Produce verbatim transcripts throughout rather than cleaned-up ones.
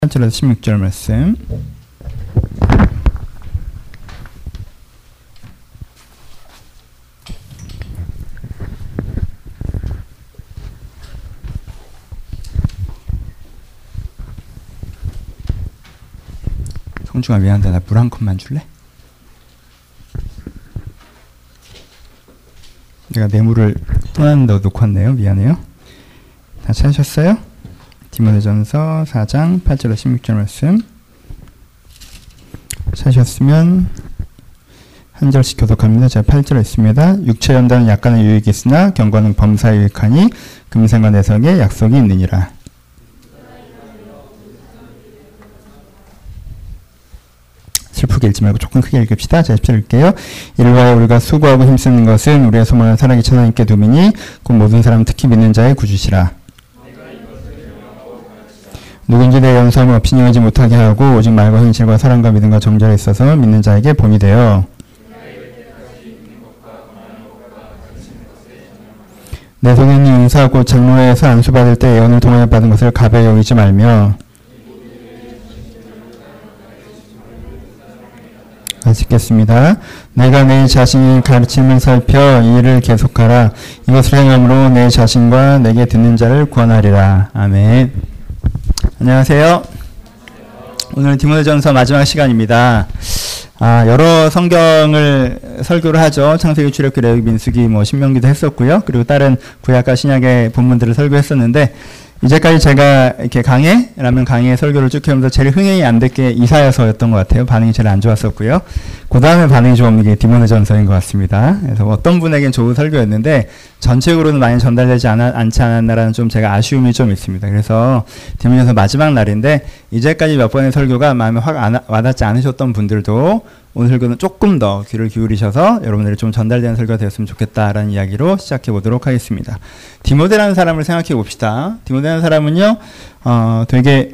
팔 절에서 십육 절 말씀. 성중아 미안한데 나 물 한 컵만 줄래? 내가 내 물을 또 한 더 놓고 왔네요. 미안해요. 다 찾으셨어요? 디모데전서 사 장 팔 절에서 십육 절 말씀 찾으셨으면 한 절씩 교독합니다. 제가 팔 절에 있습니다. 육체 연단은 약간의 유익이 있으나 경건은 범사에 유익하니 금생과 내성에 약속이 있느니라. 슬프게 읽지 말고 조금 크게 읽읍시다. 자, 십 절 읽게요. 이를 위하여 우리가 수고하고 힘쓰는 것은 우리의 소망을 살아계신 하나님께 두미니 곧 모든 사람 특히 믿는 자의 구주시라. 누군지 내 연소함을 없이 여기지 못하게 하고 오직 말과 현실과 사랑과 믿음과 정절에 있어서 믿는 자에게 본이 되어 내 손에 있는 은사 곧 장로회에서 안수받을 때 예언을 통하여 받은 것을 가벼이 여기지 말며 같이 읽겠습니다. 내가 내 자신의 가르침을 살펴 이 일을 계속하라. 이것을 행함으로 내 자신과 내게 듣는 자를 구원하리라. 아멘. 안녕하세요. 오늘 디모데전서 마지막 시간입니다. 아, 여러 성경을 설교를 하죠. 창세기, 출애굽기, 레위기, 민수기, 뭐 신명기도 했었고요. 그리고 다른 구약과 신약의 본문들을 설교했었는데 이제까지 제가 이렇게 강해라면 강해 설교를 쭉 해오면서 제일 흥행이 안 됐게 이사야서였던 것 같아요. 반응이 제일 안 좋았었고요. 그 다음에 반응이 좋은 게 디모데전서인 것 같습니다. 그래서 어떤 분에겐 좋은 설교였는데 전체적으로는 많이 전달되지 않아, 않지 않았나라는 좀 제가 아쉬움이 좀 있습니다. 그래서 디모데전서 마지막 날인데 이제까지 몇 번의 설교가 마음에 확 안, 와닿지 않으셨던 분들도 오늘 설교는 조금 더 귀를 기울이셔서 여러분들이 좀 전달되는 설교가 되었으면 좋겠다라는 이야기로 시작해 보도록 하겠습니다. 디모데라는 사람을 생각해 봅시다. 디모데라는 사람은요, 어, 되게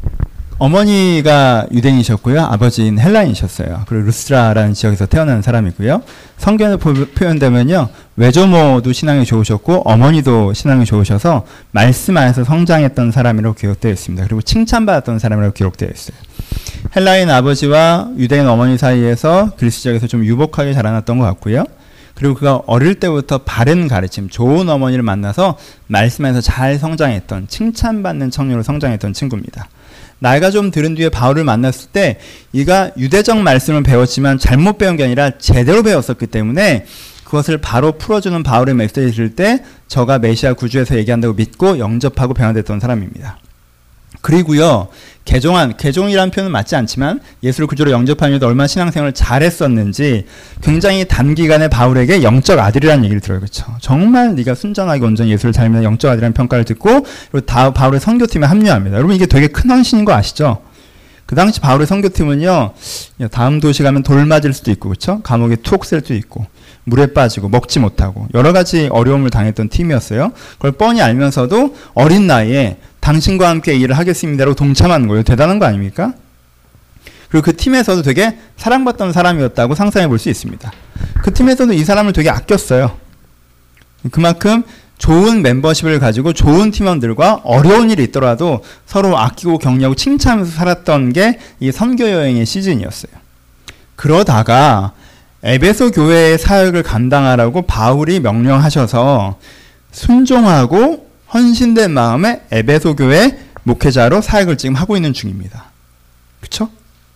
어머니가 유대인이셨고요. 아버지는 헬라인이셨어요. 그리고 루스라라는 지역에서 태어난 사람이고요. 성경에 표현되면요, 외조모도 신앙이 좋으셨고 어머니도 신앙이 좋으셔서 말씀 안에서 성장했던 사람이라고 기록되어 있습니다. 그리고 칭찬받았던 사람이라고 기록되어 있어요. 헬라인 아버지와 유대인 어머니 사이에서 그리스 지역에서 좀 유복하게 자라났던 것 같고요. 그리고 그가 어릴 때부터 바른 가르침, 좋은 어머니를 만나서 말씀 안에서 잘 성장했던, 칭찬받는 청년으로 성장했던 친구입니다. 나이가 좀 들은 뒤에 바울을 만났을 때 이가 유대적 말씀을 배웠지만 잘못 배운 게 아니라 제대로 배웠었기 때문에 그것을 바로 풀어주는 바울의 메시지를 들을 때 저가 메시아 구주에서 얘기한다고 믿고 영접하고 변화됐던 사람입니다. 그리고요, 개종한, 개종이라는 표현은 맞지 않지만 예수를 구주로 영접하면서 얼마나 신앙생활을 잘했었는지 굉장히 단기간에 바울에게 영적 아들이라는 얘기를 들어요. 그렇죠? 정말 네가 순전하게 온전히 예수를 잘 믿는 영적 아들이라는 평가를 듣고 그리고 다 바울의 선교팀에 합류합니다. 여러분 이게 되게 큰 헌신인 거 아시죠? 그 당시 바울의 선교팀은요, 다음 도시 가면 돌 맞을 수도 있고, 그렇죠? 감옥에 툭 셀 수도 있고, 물에 빠지고 먹지 못하고 여러 가지 어려움을 당했던 팀이었어요. 그걸 뻔히 알면서도 어린 나이에 당신과 함께 일을 하겠습니다라고 동참하는 거예요. 대단한 거 아닙니까? 그리고 그 팀에서도 되게 사랑받던 사람이었다고 상상해 볼 수 있습니다. 그 팀에서도 이 사람을 되게 아꼈어요. 그만큼 좋은 멤버십을 가지고 좋은 팀원들과 어려운 일이 있더라도 서로 아끼고 격려하고 칭찬하면서 살았던 게 이 선교 여행의 시즌이었어요. 그러다가 에베소 교회의 사역을 감당하라고 바울이 명령하셔서 순종하고 헌신된 마음에 에베소 교회 목회자로 사역을 지금 하고 있는 중입니다. 그쵸?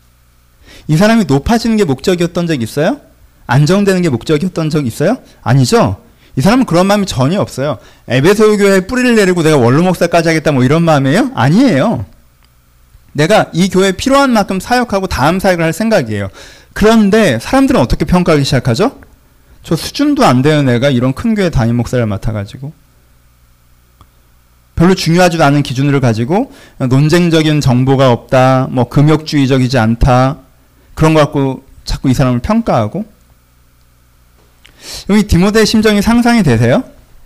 이 사람이 높아지는 게 목적이었던 적 있어요? 안정되는 게 목적이었던 적 있어요? 아니죠? 이 사람은 그런 마음이 전혀 없어요. 에베소 교회에 뿌리를 내리고 내가 원로 목사까지 하겠다 뭐 이런 마음이에요? 아니에요. 내가 이 교회에 필요한 만큼 사역하고 다음 사역을 할 생각이에요. 그런데 사람들은 어떻게 평가하기 시작하죠? 저 수준도 안 되는 애가 이런 큰 교회 담임 목사를 맡아가지고 별로 중요하지도 않은 기준을 가지고 논쟁적인 정보가 없다, 뭐 금욕주의적이지 않다, 그런 거 갖고 자꾸 이 사람을 평가하고. 여기 디모데의 심정이 상상이 되세요?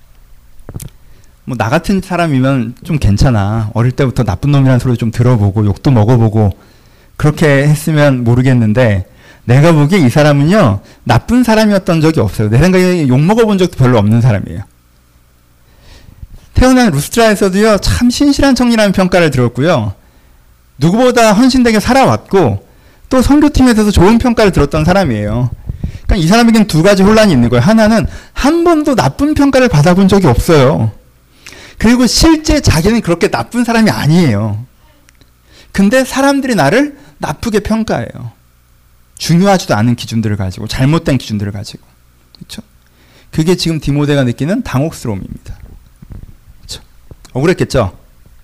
뭐 나 같은 사람이면 좀 괜찮아. 어릴 때부터 나쁜 놈이라는 소리 좀 들어보고 욕도 먹어보고 그렇게 했으면 모르겠는데 내가 보기에 이 사람은요, 나쁜 사람이었던 적이 없어요. 내 생각에 욕 먹어본 적도 별로 없는 사람이에요. 태어난 루스트라에서도요, 참 신실한 청년이라는 평가를 들었고요. 누구보다 헌신되게 살아왔고 또 선교팀에 대해서 좋은 평가를 들었던 사람이에요. 그러니까 이 사람에게는 두 가지 혼란이 있는 거예요. 하나는 한 번도 나쁜 평가를 받아본 적이 없어요. 그리고 실제 자기는 그렇게 나쁜 사람이 아니에요. 근데 사람들이 나를 나쁘게 평가해요. 중요하지도 않은 기준들을 가지고, 잘못된 기준들을 가지고. 그렇죠? 그게 지금 디모데가 느끼는 당혹스러움입니다. 그렇죠? 억울했겠죠?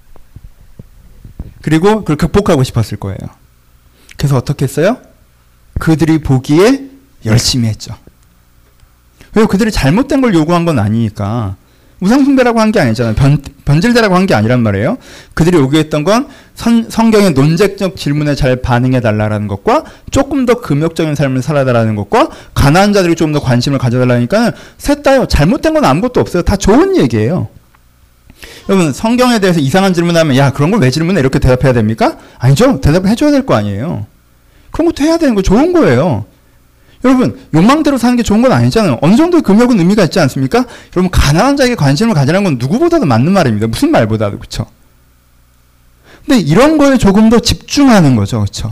그리고 그걸 극복하고 싶었을 거예요. 그래서 어떻게 했어요? 그들이 보기에 열심히 했죠. 왜 그들이 잘못된 걸 요구한 건 아니니까. 우상숭배라고 한 게 아니잖아요. 변, 변질되라고 한 게 아니란 말이에요. 그들이 요구했던 건 선, 성경의 논쟁적 질문에 잘 반응해달라는 것과 조금 더 금욕적인 삶을 살아달라는 것과 가난한 자들이 좀 더 관심을 가져달라니까 셋 다요. 잘못된 건 아무것도 없어요. 다 좋은 얘기예요. 여러분 성경에 대해서 이상한 질문하면 야 그런 걸 왜 질문해? 이렇게 대답해야 됩니까? 아니죠. 대답을 해줘야 될 거 아니에요. 그런 것도 해야 되는 거 좋은 거예요. 여러분 욕망대로 사는 게 좋은 건 아니잖아요. 어느 정도의 금욕은 의미가 있지 않습니까? 여러분 가난한 자에게 관심을 가지라는 건 누구보다도 맞는 말입니다. 무슨 말보다도. 그렇죠? 근데 이런 거에 조금 더 집중하는 거죠. 그렇죠?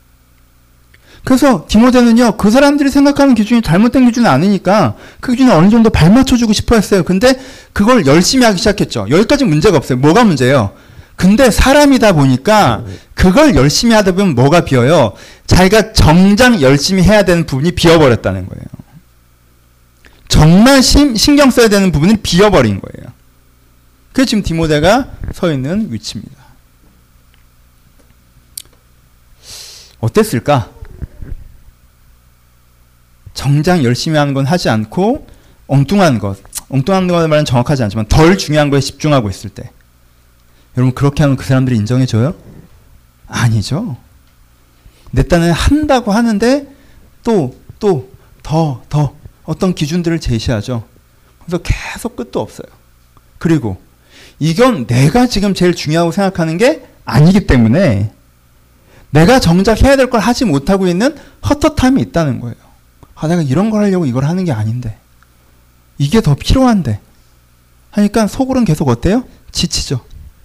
그래서 디모데는요. 그 사람들이 생각하는 기준이 잘못된 기준은 아니니까 그 기준에 어느 정도 발맞춰주고 싶어 했어요. 근데 그걸 열심히 하기 시작했죠. 여기까지 문제가 없어요. 뭐가 문제예요? 근데 사람이다 보니까 그걸 열심히 하다 보면 뭐가 비어요? 자기가 정작 열심히 해야 되는 부분이 비어버렸다는 거예요. 정말 심, 신경 써야 되는 부분이 비어버린 거예요. 그게 지금 디모데가 서 있는 위치입니다. 어땠을까? 정작 열심히 하는 건 하지 않고 엉뚱한 것, 엉뚱한 것의 말은 정확하지 않지만 덜 중요한 거에 집중하고 있을 때 여러분 그렇게 하면 그 사람들이 인정해줘요? 아니죠. 내 딴에 한다고 하는데 또, 또, 더, 더 어떤 기준들을 제시하죠. 그래서 계속 끝도 없어요. 그리고 이건 내가 지금 제일 중요하고 생각하는 게 아니기 때문에 내가 정작 해야 될 걸 하지 못하고 있는 헛헛함이 있다는 거예요. 아, 내가 이런 걸 하려고 이걸 하는 게 아닌데. 이게 더 필요한데. 하니까 속으로는 계속 어때요? 지치죠.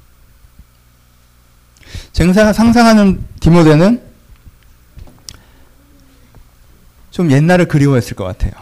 제가 상상하는 디모데는 좀 옛날을 그리워했을 것 같아요.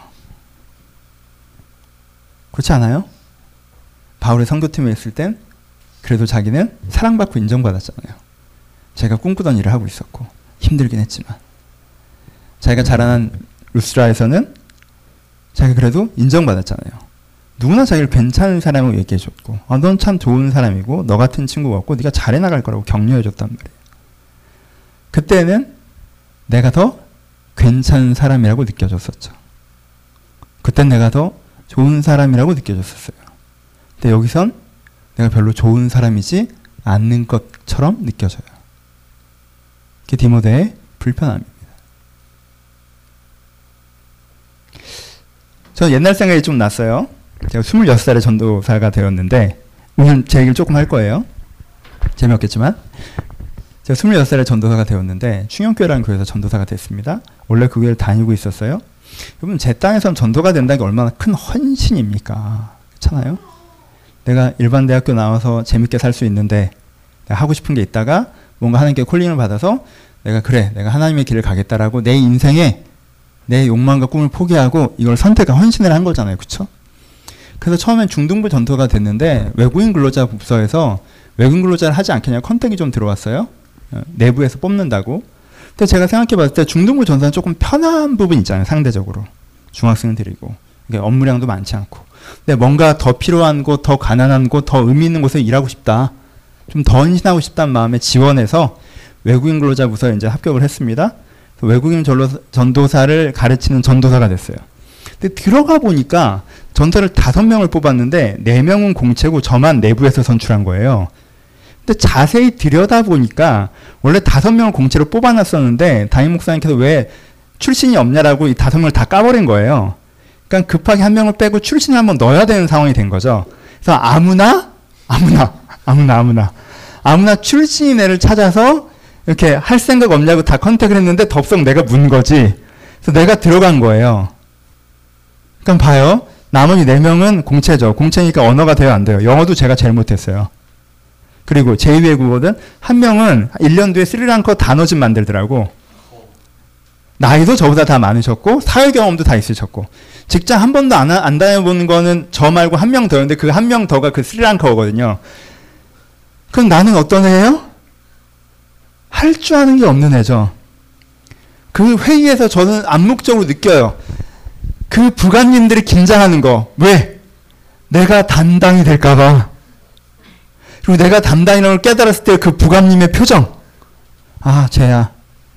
그렇지 않아요? 바울의 선교팀에 있을 땐 그래도 자기는 사랑받고 인정받았잖아요. 자기가 꿈꾸던 일을 하고 있었고 힘들긴 했지만 자기가 자라난 루스라에서는 자기가 그래도 인정받았잖아요. 누구나 자기를 괜찮은 사람으로 얘기해줬고 아, 넌 참 좋은 사람이고 너 같은 친구가 없고 네가 잘해 나갈 거라고 격려해줬단 말이에요. 그때는 내가 더 괜찮은 사람이라고 느껴졌었죠. 그땐 내가 더 좋은 사람이라고 느껴졌었어요. 근데 여기선 내가 별로 좋은 사람이지 않는 것처럼 느껴져요. 그게 디모데의 불편함입니다. 저 옛날 생각이 좀 났어요. 제가 스물여섯 살에 전도사가 되었는데 오늘 제 얘기를 조금 할 거예요. 재미없겠지만 제가 스물여섯 살에 전도사가 되었는데 충영교회라는 교회에서 전도사가 됐습니다. 원래 그 교회를 다니고 있었어요. 여러분 제 땅에선 전도가 된다는 게 얼마나 큰 헌신입니까? 그렇잖아요? 내가 일반 대학교 나와서 재밌게 살 수 있는데 내가 하고 싶은 게 있다가 뭔가 하나님께 콜링을 받아서 내가 그래 내가 하나님의 길을 가겠다라고 내 인생에 내 욕망과 꿈을 포기하고 이걸 선택과 헌신을 한 거잖아요. 그렇죠? 그래서 처음엔 중등부 전도가 됐는데 외국인 근로자 부서에서 외국인 근로자를 하지 않겠냐 컨택이 좀 들어왔어요. 어, 내부에서 뽑는다고. 근데 제가 생각해 봤을 때 중등부 전도는 조금 편한 부분이 있잖아요. 상대적으로. 중학생들이고. 그러니까 업무량도 많지 않고. 근데 뭔가 더 필요한 곳, 더 가난한 곳, 더 의미 있는 곳에 일하고 싶다. 좀 더 헌신하고 싶다는 마음에 지원해서 외국인 근로자 부서에 이제 합격을 했습니다. 외국인 전도사를 가르치는 전도사가 됐어요. 근데 들어가 보니까 전도사를 다섯 명을 뽑았는데 네 명은 공채고 저만 내부에서 선출한 거예요. 근데 자세히 들여다보니까 원래 다섯 명을 공채로 뽑아놨었는데 담임 목사님께서 왜 출신이 없냐라고 이 다섯 명을 다 까버린 거예요. 그러니까 급하게 한 명을 빼고 출신을 한번 넣어야 되는 상황이 된 거죠. 그래서 아무나 아무나 아무나 아무나 아무나 출신인 애를 찾아서 이렇게 할 생각 없냐고 다 컨택을 했는데 덥석 내가 문 거지. 그래서 내가 들어간 거예요. 그럼 봐요. 나머지 네 명은 공채죠. 공채니까 언어가 돼요, 안 돼요? 영어도 제가 제일 못했어요. 그리고 제이 외국어든 한 명은 일 년 뒤에 스리랑카 단어집 만들더라고. 나이도 저보다 다 많으셨고 사회 경험도 다 있으셨고 직장 한 번도 안, 안 다녀본 거는 저 말고 한 명 더였는데 그 한 명 더가 그 스리랑카어거든요. 그럼 나는 어떤 애예요? 할 줄 아는 게 없는 애죠. 그 회의에서 저는 암묵적으로 느껴요. 그 부관님들이 긴장하는 거. 왜? 내가 담당이 될까 봐. 그리고 내가 담당이라는 걸 깨달았을 때 그 부관님의 표정. 아, 쟤야.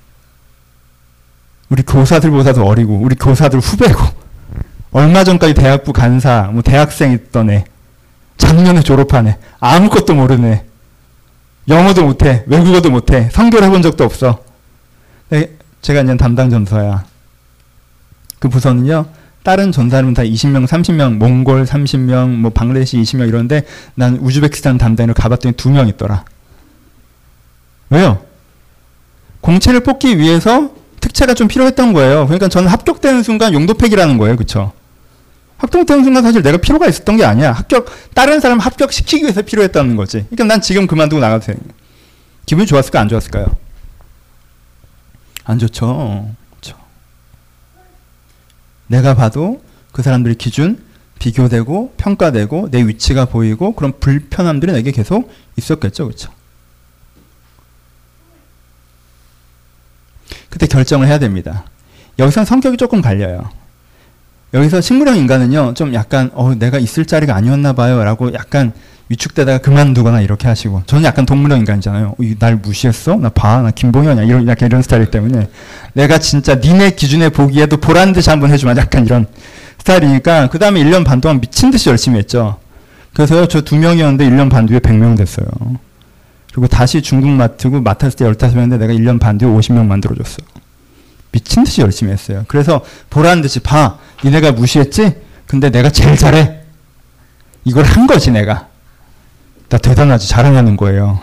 우리 교사들보다도 어리고 우리 교사들 후배고 얼마 전까지 대학부 간사, 뭐 대학생 있던 애. 작년에 졸업한 애. 아무것도 모르는 애. 영어도 못해. 외국어도 못해. 선교를 해본 적도 없어. 제가 이제 담당 전서야. 그 부서는요. 다른 전사들은 다 이십 명, 삼십 명, 몽골 삼십 명, 뭐 방글라데시 이십 명 이런데 난 우즈베키스탄 담당으로 가봤더니 두 명 있더라. 왜요? 공채를 뽑기 위해서 특채가 좀 필요했던 거예요. 그러니까 저는 합격되는 순간 용도팩이라는 거예요. 그쵸? 합격되는 순간 사실 내가 필요가 있었던 게 아니야. 합격, 다른 사람 합격시키기 위해서 필요했다는 거지. 그러니까 난 지금 그만두고 나가도 돼. 기분이 좋았을까, 안 좋았을까요? 안 좋죠. 그쵸? 내가 봐도 그 사람들의 기준, 비교되고, 평가되고, 내 위치가 보이고, 그런 불편함들이 내게 계속 있었겠죠. 그쵸? 그때 결정을 해야 됩니다. 여기서는 성격이 조금 갈려요. 여기서 식물형 인간은요, 좀 약간, 어, 내가 있을 자리가 아니었나 봐요. 라고 약간 위축되다가 그만두거나 이렇게 하시고. 저는 약간 동물형 인간이잖아요. 어, 날 무시했어? 나 봐. 나 김봉현이야. 이런, 약간 이런 스타일이기 때문에. 내가 진짜 니네 기준에 보기에도 보란 듯이 한번 해주면 약간 이런 스타일이니까. 그 다음에 일 년 반 동안 미친 듯이 열심히 했죠. 그래서요, 저 두 명이었는데 일 년 반 뒤에 백 명 됐어요. 그리고 다시 중국 맡고 맡았을 때 열다섯 명인데 내가 일 년 반 뒤에 오십 명 만들어줬어. 미친 듯이 열심히 했어요. 그래서 보라는 듯이 봐. 니네가 무시했지? 근데 내가 제일 잘해. 이걸 한 거지 내가. 나 대단하지. 잘하냐는 거예요.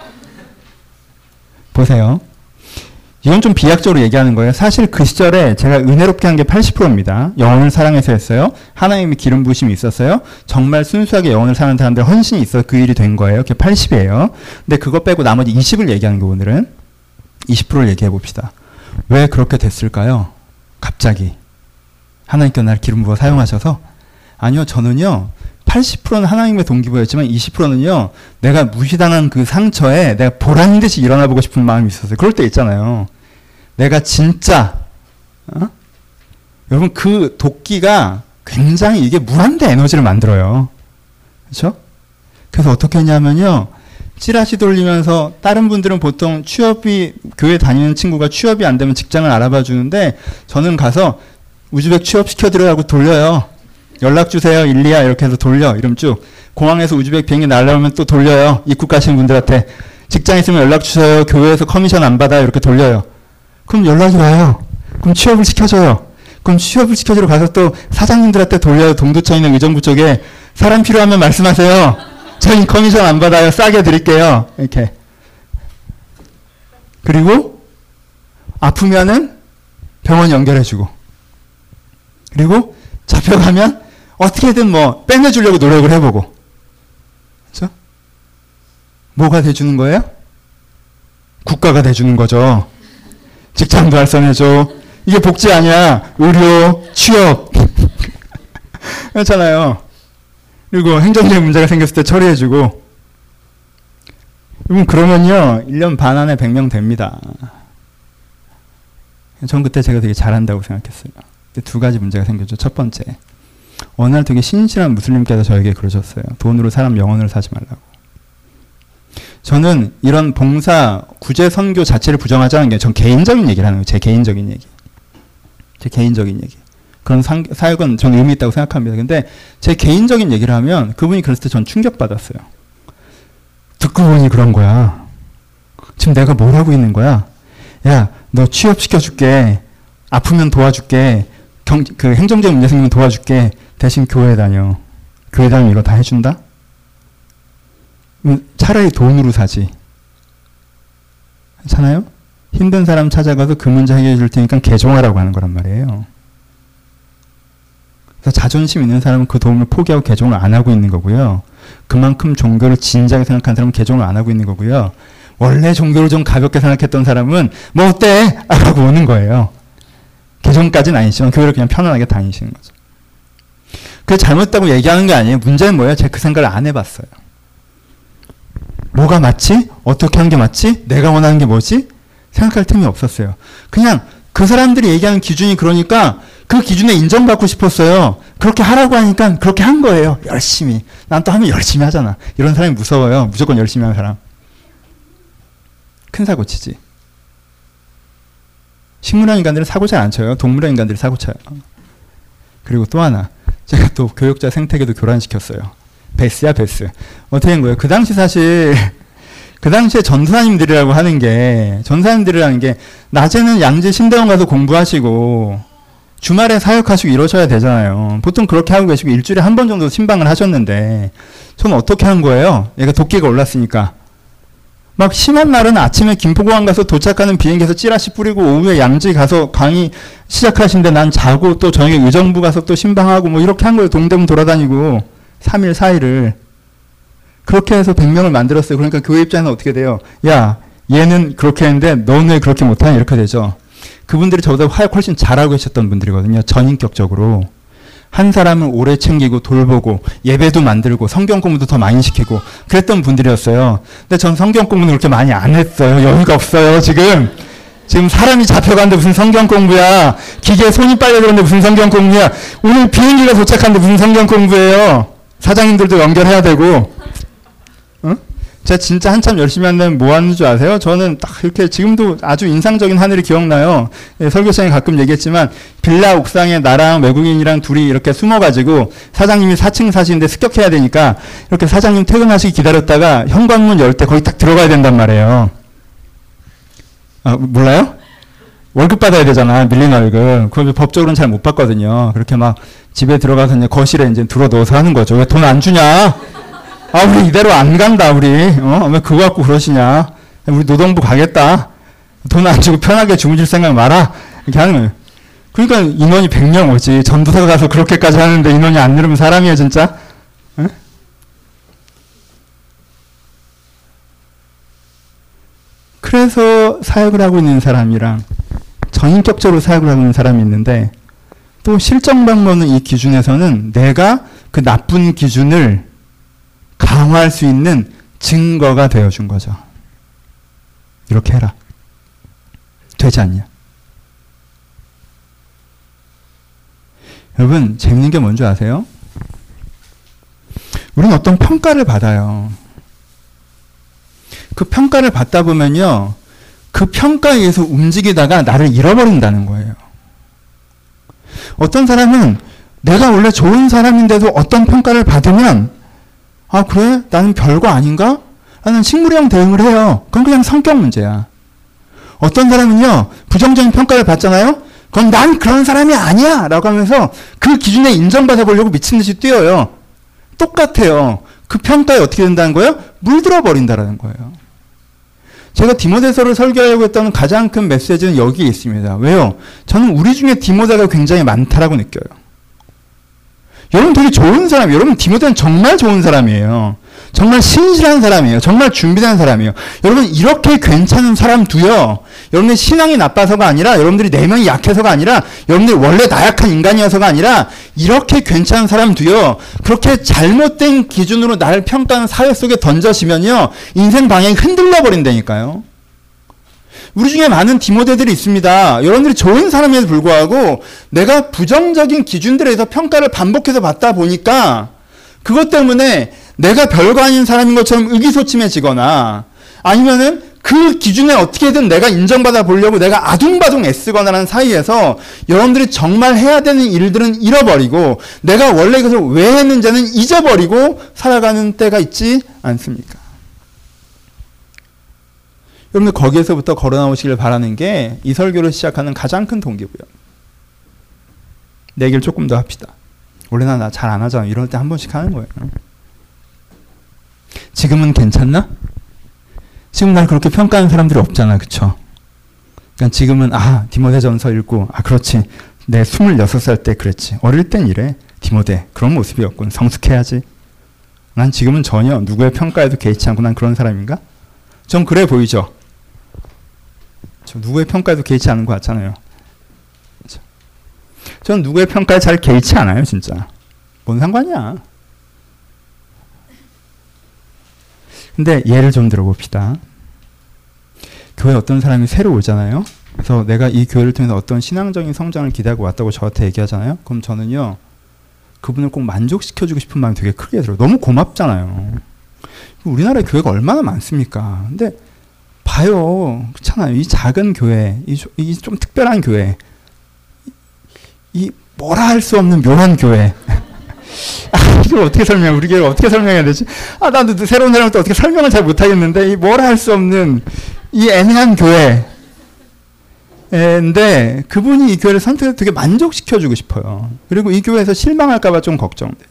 보세요. 이건 좀 비약적으로 얘기하는 거예요. 사실 그 시절에 제가 은혜롭게 한 게 팔십 퍼센트입니다. 영혼을 사랑해서 했어요. 하나님의 기름 부심이 있었어요. 정말 순수하게 영혼을 사는 사람들 헌신이 있어 그 일이 된 거예요. 그게 팔십이에요. 근데 그거 빼고 나머지 이십을 얘기하는 거 오늘은. 이십 퍼센트를 얘기해 봅시다. 왜 그렇게 됐을까요? 갑자기. 하나님께서 날 기름 부어 사용하셔서? 아니요. 저는요. 팔십 퍼센트는 하나님의 동기부여였지만 이십 퍼센트는요. 내가 무시당한 그 상처에 내가 보란 듯이 일어나 보고 싶은 마음이 있었어요. 그럴 때 있잖아요. 내가 진짜 어? 여러분 그 도끼가 굉장히 이게 물한대 에너지를 만들어요. 그렇죠? 그래서 어떻게 했냐면요. 찌라시 돌리면서 다른 분들은 보통 취업이 교회 다니는 친구가 취업이 안 되면 직장을 알아봐 주는데 저는 가서 우즈벡 취업시켜드려라고 돌려요. 연락주세요. 일리야. 이렇게 해서 돌려. 이러면 쭉. 공항에서 우즈벡 비행기 날라오면 또 돌려요. 입국 가시는 분들한테. 직장 있으면 연락주세요. 교회에서 커미션 안 받아요. 이렇게 돌려요. 그럼 연락이 와요. 그럼 취업을 시켜줘요. 그럼 취업을 시켜주러 가서 또 사장님들한테 돌려요. 동두천에 있는 의정부 쪽에 사람 필요하면 말씀하세요. 저희 커미션 안 받아요. 싸게 드릴게요. 이렇게. 그리고 아프면은 병원 연결해주고. 그리고 잡혀가면 어떻게든 뭐 빼내주려고 노력을 해보고. 그렇죠? 뭐가 돼주는 거예요? 국가가 돼주는 거죠. 직장도 알선해줘. 이게 복지 아니야. 의료, 취업. 그렇잖아요. 그리고 행정적인 문제가 생겼을 때 처리해주고. 여러분 그러면요. 일 년 반 안에 백 명 됩니다. 전 그때 제가 되게 잘한다고 생각했어요. 근데 두 가지 문제가 생겼죠. 첫 번째. 어느 날 되게 신실한 무슬림께서 저에게 그러셨어요. 돈으로 사람 영혼을 사지 말라고. 저는 이런 봉사, 구제 선교 자체를 부정하지 않은 게 전 개인적인 얘기를 하는 거예요. 제 개인적인 얘기. 제 개인적인 얘기. 그런 상, 사역은 저는 의미 있다고 생각합니다. 근데 제 개인적인 얘기를 하면 그분이 그랬을 때 전 충격받았어요. 듣고 보니 그런 거야. 지금 내가 뭘 하고 있는 거야? 야, 너 취업시켜줄게. 아프면 도와줄게. 경, 그 행정적 문제 생기면 도와줄게. 대신 교회 다녀. 교회 다니면 이거 다 해준다? 차라리 돈으로 사지. 괜찮아요? 힘든 사람 찾아가서 그 문제 해결해 줄 테니까 개종하라고 하는 거란 말이에요. 그래서 자존심 있는 사람은 그 도움을 포기하고 개종을 안 하고 있는 거고요. 그만큼 종교를 진지하게 생각한 사람은 개종을 안 하고 있는 거고요. 원래 종교를 좀 가볍게 생각했던 사람은 뭐 어때? 라고 오는 거예요. 개종까지는 아니지만 교회를 그냥 편안하게 다니시는 거죠. 그게 잘못됐다고 얘기하는 게 아니에요. 문제는 뭐예요? 제가 그 생각을 안 해봤어요. 뭐가 맞지? 어떻게 하는 게 맞지? 내가 원하는 게 뭐지? 생각할 틈이 없었어요. 그냥 그 사람들이 얘기하는 기준이 그러니까 그 기준에 인정받고 싶었어요. 그렇게 하라고 하니까 그렇게 한 거예요. 열심히. 난 또 하면 열심히 하잖아. 이런 사람이 무서워요. 무조건 열심히 하는 사람. 큰 사고 치지. 식물형 인간들은 사고 잘 안 쳐요. 동물형 인간들이 사고 쳐요. 그리고 또 하나. 제가 또 교육자 생태계도 교란시켰어요. 베스야 베스. 어떻게 된 거예요? 그 당시 사실 그 당시에 전사님들이라고 하는 게 전사님들이라는 게 낮에는 양재 신대원 가서 공부하시고 주말에 사역하시고 이러셔야 되잖아요. 보통 그렇게 하고 계시고 일주일에 한 번 정도 신방을 하셨는데 저는 어떻게 한 거예요? 얘가 도끼가 올랐으니까. 막 심한 날은 아침에 김포공항 가서 도착하는 비행기에서 찌라시 뿌리고 오후에 양지 가서 강의 시작하신데 난 자고 또 저녁에 의정부 가서 또 신방하고 뭐 이렇게 한 거예요. 동대문 돌아다니고 삼 일 사 일을. 그렇게 해서 백 명을 만들었어요. 그러니까 교회 입장에서 어떻게 돼요? 야, 얘는 그렇게 했는데 너는 왜 그렇게 못하냐? 이렇게 되죠. 그분들이 저보다 화약 훨씬 잘하고 계셨던 분들이거든요. 전인격적으로. 한 사람을 오래 챙기고 돌보고 예배도 만들고 성경 공부도 더 많이 시키고 그랬던 분들이었어요. 근데 전 성경 공부는 그렇게 많이 안 했어요. 여유가 없어요. 지금. 지금 사람이 잡혀가는데 무슨 성경 공부야. 기계에 손이 빨려들었는데 무슨 성경 공부야. 오늘 비행기가 도착하는데 무슨 성경 공부예요. 사장님들도 연결해야 되고. 응? 제가 진짜 한참 열심히 한다면 뭐 하는 줄 아세요? 저는 딱 이렇게 지금도 아주 인상적인 하늘이 기억나요. 예, 설교 시간에 가끔 얘기했지만 빌라 옥상에 나랑 외국인이랑 둘이 이렇게 숨어가지고 사장님이 사 층 사시는데 습격해야 되니까 이렇게 사장님 퇴근하시기 기다렸다가 현관문 열 때 거기 딱 들어가야 된단 말이에요. 아, 몰라요? 월급 받아야 되잖아. 밀린 월급. 그걸 법적으로는 잘 못 받거든요. 그렇게 막 집에 들어가서 이제 거실에 이제 들어 넣어서 하는 거죠. 왜 돈 안 주냐? 아, 우리 이대로 안 간다, 우리. 어? 왜 그거 갖고 그러시냐? 우리 노동부 가겠다. 돈 안 주고 편하게 주무실 생각 마라. 이렇게 하는 거예요. 그러니까 인원이 백 명 오지. 전도사가 가서 그렇게까지 하는데 인원이 안 늘으면 사람이야, 진짜? 에? 그래서 사역을 하고 있는 사람이랑 전인격적으로 사역을 하고 있는 사람이 있는데 또 실정 방법은 이 기준에서는 내가 그 나쁜 기준을 강화할 수 있는 증거가 되어준 거죠. 이렇게 해라. 되지 않냐? 여러분, 재밌는 게 뭔지 아세요? 우리는 어떤 평가를 받아요. 그 평가를 받다 보면요, 그 평가에 의해서 움직이다가 나를 잃어버린다는 거예요. 어떤 사람은 내가 원래 좋은 사람인데도 어떤 평가를 받으면 아, 그래? 나는 별거 아닌가? 라는 식물형 대응을 해요. 그건 그냥 성격 문제야. 어떤 사람은요, 부정적인 평가를 받잖아요? 그건 난 그런 사람이 아니야! 라고 하면서 그 기준에 인정받아 보려고 미친 듯이 뛰어요. 똑같아요. 그 평가에 어떻게 된다는 거예요? 물들어 버린다는 거예요. 제가 디모데서를 설교하려고 했던 가장 큰 메시지는 여기에 있습니다. 왜요? 저는 우리 중에 디모데가 굉장히 많다라고 느껴요. 여러분 되게 좋은 사람이에요. 여러분 디모데는 정말 좋은 사람이에요. 정말 신실한 사람이에요. 정말 준비된 사람이에요. 여러분 이렇게 괜찮은 사람 두요. 여러분의 신앙이 나빠서가 아니라 여러분들이 내면이 약해서가 아니라 여러분들이 원래 나약한 인간이어서가 아니라 이렇게 괜찮은 사람 두요. 그렇게 잘못된 기준으로 나를 평가하는 사회 속에 던져지면요. 인생 방향이 흔들려 버린다니까요. 우리 중에 많은 디모데들이 있습니다. 여러분들이 좋은 사람에도 불구하고 내가 부정적인 기준들에 의해서 평가를 반복해서 받다 보니까 그것 때문에 내가 별거 아닌 사람인 것처럼 의기소침해지거나 아니면은 그 기준에 어떻게든 내가 인정받아 보려고 내가 아둥바둥 애쓰거나 하는 사이에서 여러분들이 정말 해야 되는 일들은 잃어버리고 내가 원래 이것을 왜 했는지는 잊어버리고 살아가는 때가 있지 않습니까? 여러분들 거기에서부터 걸어 나오시길 바라는 게 이 설교를 시작하는 가장 큰 동기고요. 내 얘기를 조금 더 합시다. 원래 나 잘 안 하잖아. 이럴 때 한 번씩 하는 거예요. 지금은 괜찮나? 지금 날 그렇게 평가하는 사람들이 없잖아. 그쵸? 그러니까 지금은 아 디모데전서 읽고 아 그렇지. 내 스물여섯 살 때 그랬지. 어릴 땐 이래. 디모데 그런 모습이었군. 성숙해야지. 난 지금은 전혀 누구의 평가에도 개의치 않고 난 그런 사람인가? 전 그래 보이죠? 저 누구의 평가에도 개의치 않은 것 같잖아요. 전 누구의 평가에 잘 개의치 않아요, 진짜. 뭔 상관이야. 근데 예를 좀 들어봅시다. 교회 어떤 사람이 새로 오잖아요. 그래서 내가 이 교회를 통해서 어떤 신앙적인 성장을 기대하고 왔다고 저한테 얘기하잖아요. 그럼 저는요, 그분을 꼭 만족시켜주고 싶은 마음이 되게 크게 들어요. 너무 고맙잖아요. 우리나라에 교회가 얼마나 많습니까? 근데 봐요. 그렇잖아요. 이 작은 교회, 이 좀 특별한 교회, 이 뭐라 할 수 없는 묘한 교회. 아, 이걸 어떻게 설명, 우리 교회를 어떻게 설명해야 되지? 아, 나도 새로운 사람한테 어떻게 설명을 잘 못하겠는데, 이 뭐라 할 수 없는 이 애매한 교회. 근데 그분이 이 교회를 선택해서 되게 만족시켜주고 싶어요. 그리고 이 교회에서 실망할까봐 좀 걱정돼요.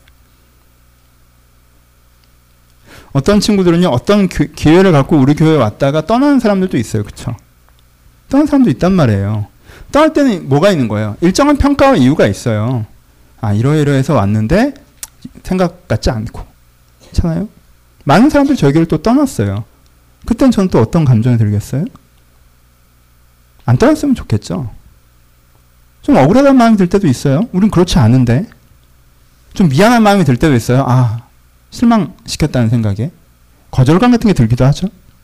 어떤 친구들은요, 어떤 교, 기회를 갖고 우리 교회에 왔다가 떠나는 사람들도 있어요. 그쵸? 떠나는 사람도 있단 말이에요. 떠날 때는 뭐가 있는 거예요? 일정한 평가와 이유가 있어요. 아, 이러이러해서 왔는데 생각 같지 않고. 괜찮아요? 많은 사람들이 저희 교회를 또 떠났어요. 그땐 저는 또 어떤 감정이 들겠어요? 안 떠났으면 좋겠죠. 좀 억울하다는 마음이 들 때도 있어요. 우린 그렇지 않은데. 좀 미안한 마음이 들 때도 있어요. 아, 실망시켰다는 생각에. 거절감 같은 게 들기도 하죠.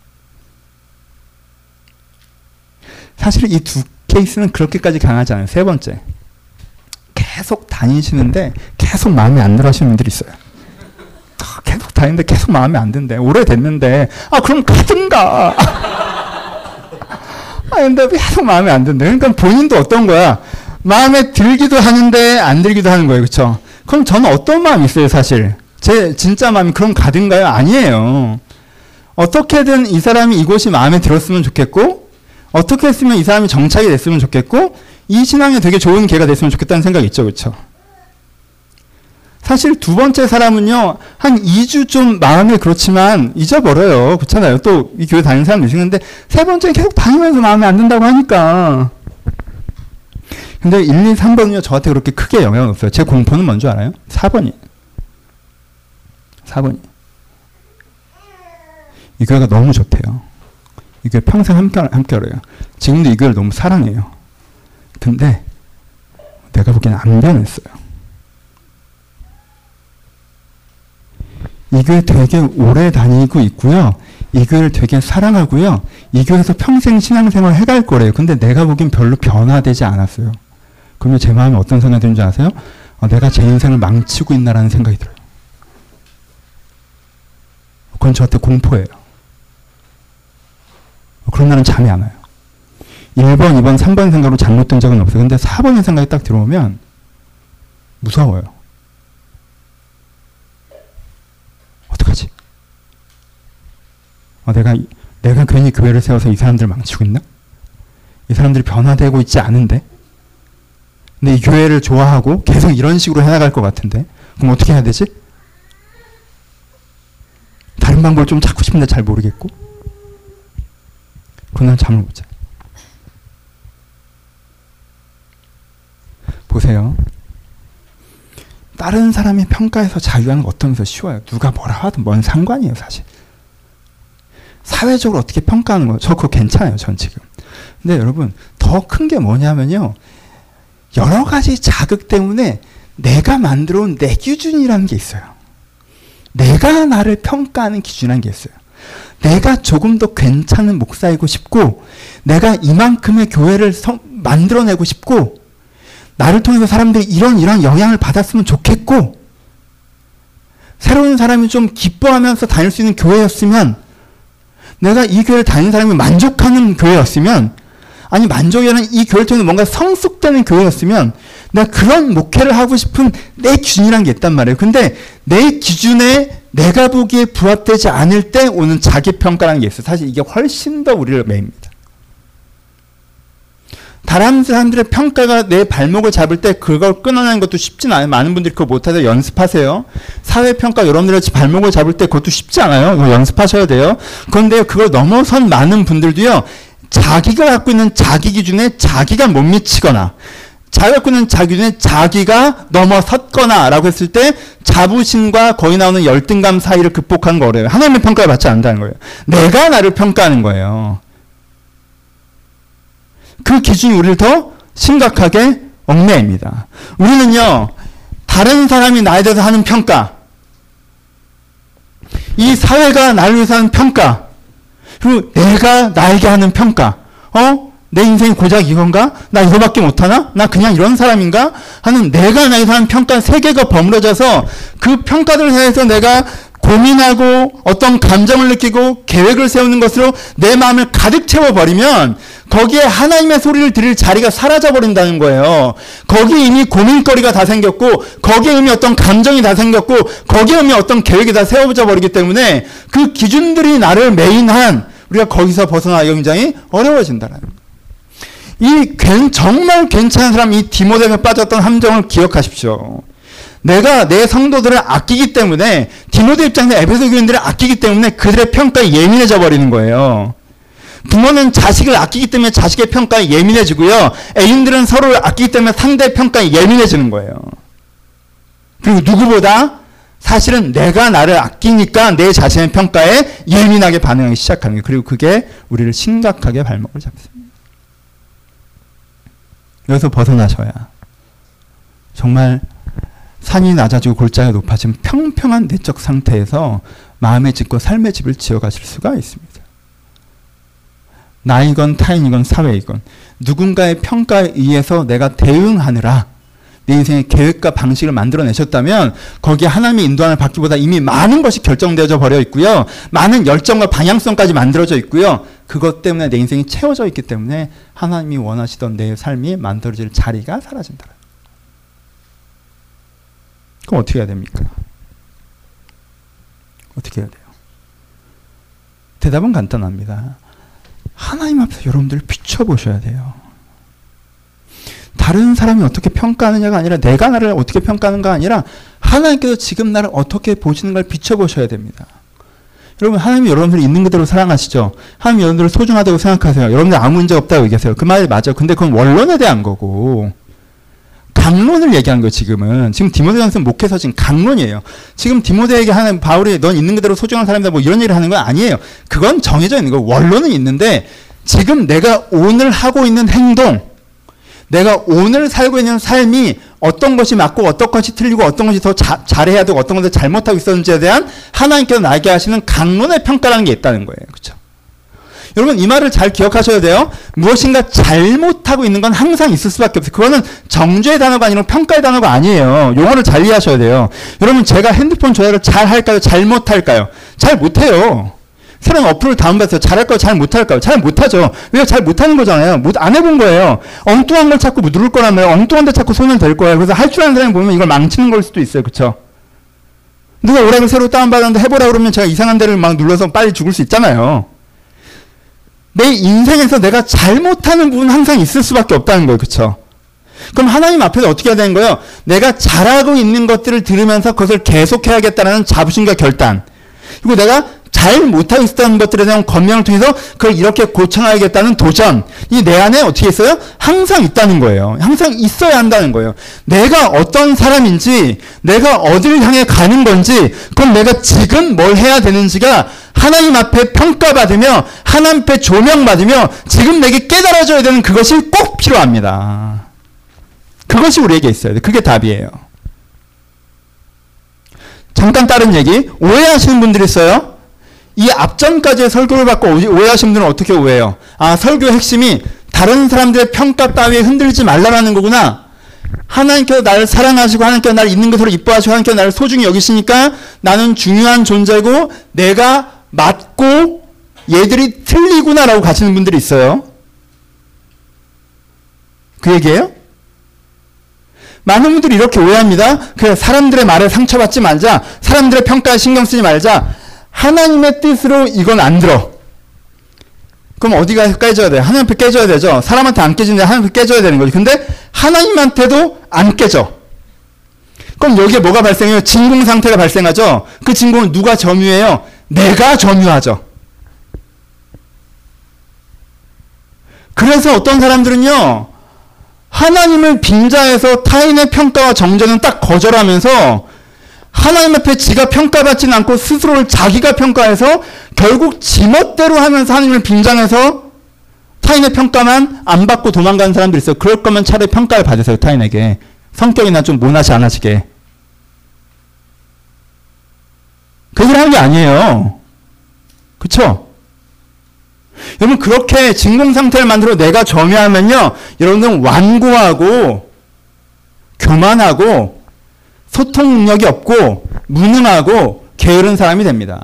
사실 이 두 케이스는 그렇게까지 강하지 않아요. 세 번째. 계속 다니시는데 계속 마음에 안 들어 하시는 분들이 있어요. 계속 다니는데 계속 마음에 안 든대. 오래됐는데, 아, 그럼 가든가. 아, 근데 계속 마음에 안 든대. 그러니까 본인도 어떤 거야? 마음에 들기도 하는데 안 들기도 하는 거예요. 그쵸? 그럼 저는 어떤 마음이 있어요, 사실? 제 진짜 마음이 그럼 가든가요? 아니에요. 어떻게든 이 사람이 이곳이 마음에 들었으면 좋겠고, 어떻게 했으면 이 사람이 정착이 됐으면 좋겠고, 이 신앙에 되게 좋은 기회가 됐으면 좋겠다는 생각이 있죠. 그쵸? 사실 두 번째 사람은요, 한 이 주 좀 마음이 그렇지만 잊어버려요. 그렇잖아요. 또 이 교회 다니는 사람도 있는데, 세 번째는 계속 다니면서 마음에 안 든다고 하니까. 근데 일, 이, 삼 번은요, 저한테 그렇게 크게 영향은 없어요. 제 공포는 뭔지 알아요? 사 번이. 사 번이. 이 교회가 너무 좋대요. 이 교회 평생 함께, 함께 하래요. 지금도 이 교회를 너무 사랑해요. 근데 내가 보기에는 안 변했어요. 이 교회 되게 오래 다니고 있고요. 이 교회를 되게 사랑하고요. 이 교회에서 평생 신앙생활 해갈 거래요. 근데 내가 보기엔 별로 변화되지 않았어요. 그러면 제 마음에 어떤 생각이 드는지 아세요? 어, 내가 제 인생을 망치고 있나라는 생각이 들어요. 그건 저한테 공포예요. 그런 날은 잠이 안 와요. 일 번, 이 번, 삼 번 생각으로 잘못된 적은 없어요. 근데 사 번의 생각이 딱 들어오면 무서워요. 어떡하지? 어, 내가, 내가 괜히 교회를 세워서 이 사람들을 망치고 있나? 이 사람들이 변화되고 있지 않은데? 근데 이 교회를 좋아하고 계속 이런 식으로 해나갈 것 같은데? 그럼 어떻게 해야 되지? 다른 방법을 좀 찾고 싶은데 잘 모르겠고? 그날 잠을 못 자요. 보세요. 다른 사람의 평가에서 자유하는 거 어떤 데서 쉬워요. 누가 뭐라 하든 뭔 상관이에요, 사실. 사회적으로 어떻게 평가하는 거, 저 그거 괜찮아요, 전 지금. 근데 여러분, 더 큰 게 뭐냐면요. 여러 가지 자극 때문에 내가 만들어 온 내 기준이라는 게 있어요. 내가 나를 평가하는 기준이라는 게 있어요. 내가 조금 더 괜찮은 목사이고 싶고, 내가 이만큼의 교회를 성, 만들어내고 싶고, 나를 통해서 사람들이 이런 이런 영향을 받았으면 좋겠고, 새로운 사람이 좀 기뻐하면서 다닐 수 있는 교회였으면, 내가 이 교회를 다니는 사람이 만족하는 교회였으면, 아니 만족이라는 이 교회를 통해서 뭔가 성숙되는 교회였으면, 내가 그런 목회를 하고 싶은 내 기준이라는 게 있단 말이에요. 근데 내 기준에 내가 보기에 부합되지 않을 때 오는 자기평가라는 게 있어요. 사실 이게 훨씬 더 우리를 매입니다. 다른 사람들의 평가가 내 발목을 잡을 때 그걸 끊어내는 것도 쉽진 않아요. 많은 분들이 그거 못하세요. 연습하세요. 사회평가 여러분들의 발목을 잡을 때 그것도 쉽지 않아요. 그거 연습하셔야 돼요. 그런데 그걸 넘어선 많은 분들도요. 자기가 갖고 있는 자기 기준에 자기가 못 미치거나 자기가 갖고 있는 자기는 자기가 넘어섰거나 라고 했을 때 자부심과 거기 나오는 열등감 사이를 극복한 거래요. 하나님의 평가를 받지 않는다는 거예요. 내가 나를 평가하는 거예요. 그 기준이 우리를 더 심각하게 얽매입니다. 우리는요, 다른 사람이 나에 대해서 하는 평가, 이 사회가 나를 위해서 하는 평가, 그리고 내가 나에게 하는 평가, 어? 내 인생이 고작 이건가? 나 이거밖에 못하나? 나 그냥 이런 사람인가? 하는 내가 나에게 하는 평가 세 개가 버무려져서 그 평가들을 해서 내가 고민하고 어떤 감정을 느끼고 계획을 세우는 것으로 내 마음을 가득 채워버리면 거기에 하나님의 소리를 들을 자리가 사라져버린다는 거예요. 거기에 이미 고민거리가 다 생겼고 거기에 이미 어떤 감정이 다 생겼고 거기에 이미 어떤 계획이 다 세워져 버리기 때문에 그 기준들이 나를 메인한 우리가 거기서 벗어나기가 굉장히 어려워진다는 거예요. 이 정말 괜찮은 사람, 이 디모데에 빠졌던 함정을 기억하십시오. 내가 내 성도들을 아끼기 때문에 디모데 입장에서 에베소 교인들을 아끼기 때문에 그들의 평가에 예민해져 버리는 거예요. 부모는 자식을 아끼기 때문에 자식의 평가에 예민해지고요. 애인들은 서로를 아끼기 때문에 상대의 평가에 예민해지는 거예요. 그리고 누구보다 사실은 내가 나를 아끼니까 내 자신의 평가에 예민하게 반응하기 시작하는 거예요. 그리고 그게 우리를 심각하게 발목을 잡습니다. 여기서 벗어나셔야 정말 산이 낮아지고 골짜기가 높아지면 평평한 내적 상태에서 마음의 집과 삶의 집을 지어가실 수가 있습니다. 나이건 타인이건 사회이건 누군가의 평가에 의해서 내가 대응하느라 내 인생의 계획과 방식을 만들어내셨다면 거기에 하나님의 인도함을 받기보다 이미 많은 것이 결정되어져 버려 있고요. 많은 열정과 방향성까지 만들어져 있고요. 그것 때문에 내 인생이 채워져 있기 때문에 하나님이 원하시던 내 삶이 만들어질 자리가 사라진다. 그럼 어떻게 해야 됩니까? 어떻게 해야 돼요? 대답은 간단합니다. 하나님 앞에서 여러분들 비춰보셔야 돼요. 다른 사람이 어떻게 평가하느냐가 아니라 내가 나를 어떻게 평가하는가 아니라 하나님께서 지금 나를 어떻게 보시는 걸 비춰보셔야 됩니다. 여러분, 하나님이 여러분들을 있는 그대로 사랑하시죠. 하나님이 여러분들을 소중하다고 생각하세요. 여러분들 아무 문제 없다고 얘기하세요. 그 말이 맞아요. 근데 그건 원론에 대한 거고 강론을 얘기하는 거예요. 지금은 지금 디모데전서 목회서 지금 강론이에요. 지금 디모데에게 하는 바울이 넌 있는 그대로 소중한 사람이다 뭐 이런 얘기를 하는 건 아니에요. 그건 정해져 있는 거예요. 원론은 있는데 지금 내가 오늘 하고 있는 행동, 내가 오늘 살고 있는 삶이 어떤 것이 맞고 어떤 것이 틀리고 어떤 것이 더 자, 잘해야 되고 어떤 것을 잘못하고 있었는지에 대한 하나님께서 나에게 하시는 강론의 평가라는 게 있다는 거예요. 그렇죠? 여러분, 이 말을 잘 기억하셔야 돼요. 무엇인가 잘못하고 있는 건 항상 있을 수밖에 없어요. 그거는 정죄의 단어가 아니라 평가의 단어가 아니에요. 용어를 잘 이해하셔야 돼요. 여러분, 제가 핸드폰 조작을 잘 할까요? 잘 못할까요? 잘 못해요. 새로운 어플을 다운받아서 잘할까요? 잘 못할까요? 잘 못하죠. 왜요? 잘 못하는 거잖아요. 못, 안 해본 거예요. 엉뚱한 걸 자꾸 누를 거라며요. 엉뚱한 데 자꾸 손을 댈 거예요. 그래서 할 줄 아는 사람이 보면 이걸 망치는 걸 수도 있어요. 그쵸? 누가 오락을 새로 다운받았는데 해보라 그러면 제가 이상한 데를 막 눌러서 빨리 죽을 수 있잖아요. 내 인생에서 내가 잘못하는 부분은 항상 있을 수밖에 없다는 거예요. 그쵸? 그럼 하나님 앞에서 어떻게 해야 되는 거예요? 내가 잘하고 있는 것들을 들으면서 그것을 계속해야겠다는 자부심과 결단. 그리고 내가 잘 못하고 있었던 것들에 대한 권면을 통해서 그걸 이렇게 고쳐나가겠다는 도전. 이 내 안에 어떻게 있어요? 항상 있다는 거예요. 항상 있어야 한다는 거예요. 내가 어떤 사람인지, 내가 어디를 향해 가는 건지, 그럼 내가 지금 뭘 해야 되는지가 하나님 앞에 평가받으며 하나님 앞에 조명받으며 지금 내게 깨달아져야 되는 그것이 꼭 필요합니다. 그것이 우리에게 있어야 돼. 그게 답이에요. 잠깐 다른 얘기. 오해하시는 분들이 있어요. 이 앞전까지의 설교를 받고 오해하시는 분들은 어떻게 오해해요? 아, 설교의 핵심이 다른 사람들의 평가 따위에 흔들리지 말라라는 거구나. 하나님께서 나를 사랑하시고 하나님께서 나를 있는 것으로 이뻐하시고 하나님께서 나를 소중히 여기시니까 나는 중요한 존재고 내가 맞고 얘들이 틀리구나라고 가시는 분들이 있어요. 그 얘기예요? 많은 분들이 이렇게 오해합니다. 그래, 사람들의 말에 상처받지 말자. 사람들의 평가에 신경 쓰지 말자. 하나님의 뜻으로 이건 안 들어. 그럼 어디가 깨져야 돼요? 하나님 앞에 깨져야 되죠. 사람한테 안 깨지는데 하나님 앞에 깨져야 되는 거지. 근데 하나님한테도 안 깨져. 그럼 여기에 뭐가 발생해요? 진공 상태가 발생하죠. 그 진공은 누가 점유해요? 내가 점유하죠. 그래서 어떤 사람들은요, 하나님을 빙자해서 타인의 평가와 정죄는 딱 거절하면서 하나님 앞에 지가 평가받지는 않고 스스로를 자기가 평가해서 결국 지멋대로 하면서 하나님을 빙자해서 타인의 평가만 안 받고 도망가는 사람들이 있어요. 그럴 거면 차라리 평가를 받으세요. 타인에게. 성격이나 좀 모나지 않아지게. 그 소리 하는 게 아니에요. 그쵸? 여러분 그렇게 진공 상태를 만들어 내가 점유하면요. 여러분들은 완고하고 교만하고 소통 능력이 없고 무능하고 게으른 사람이 됩니다.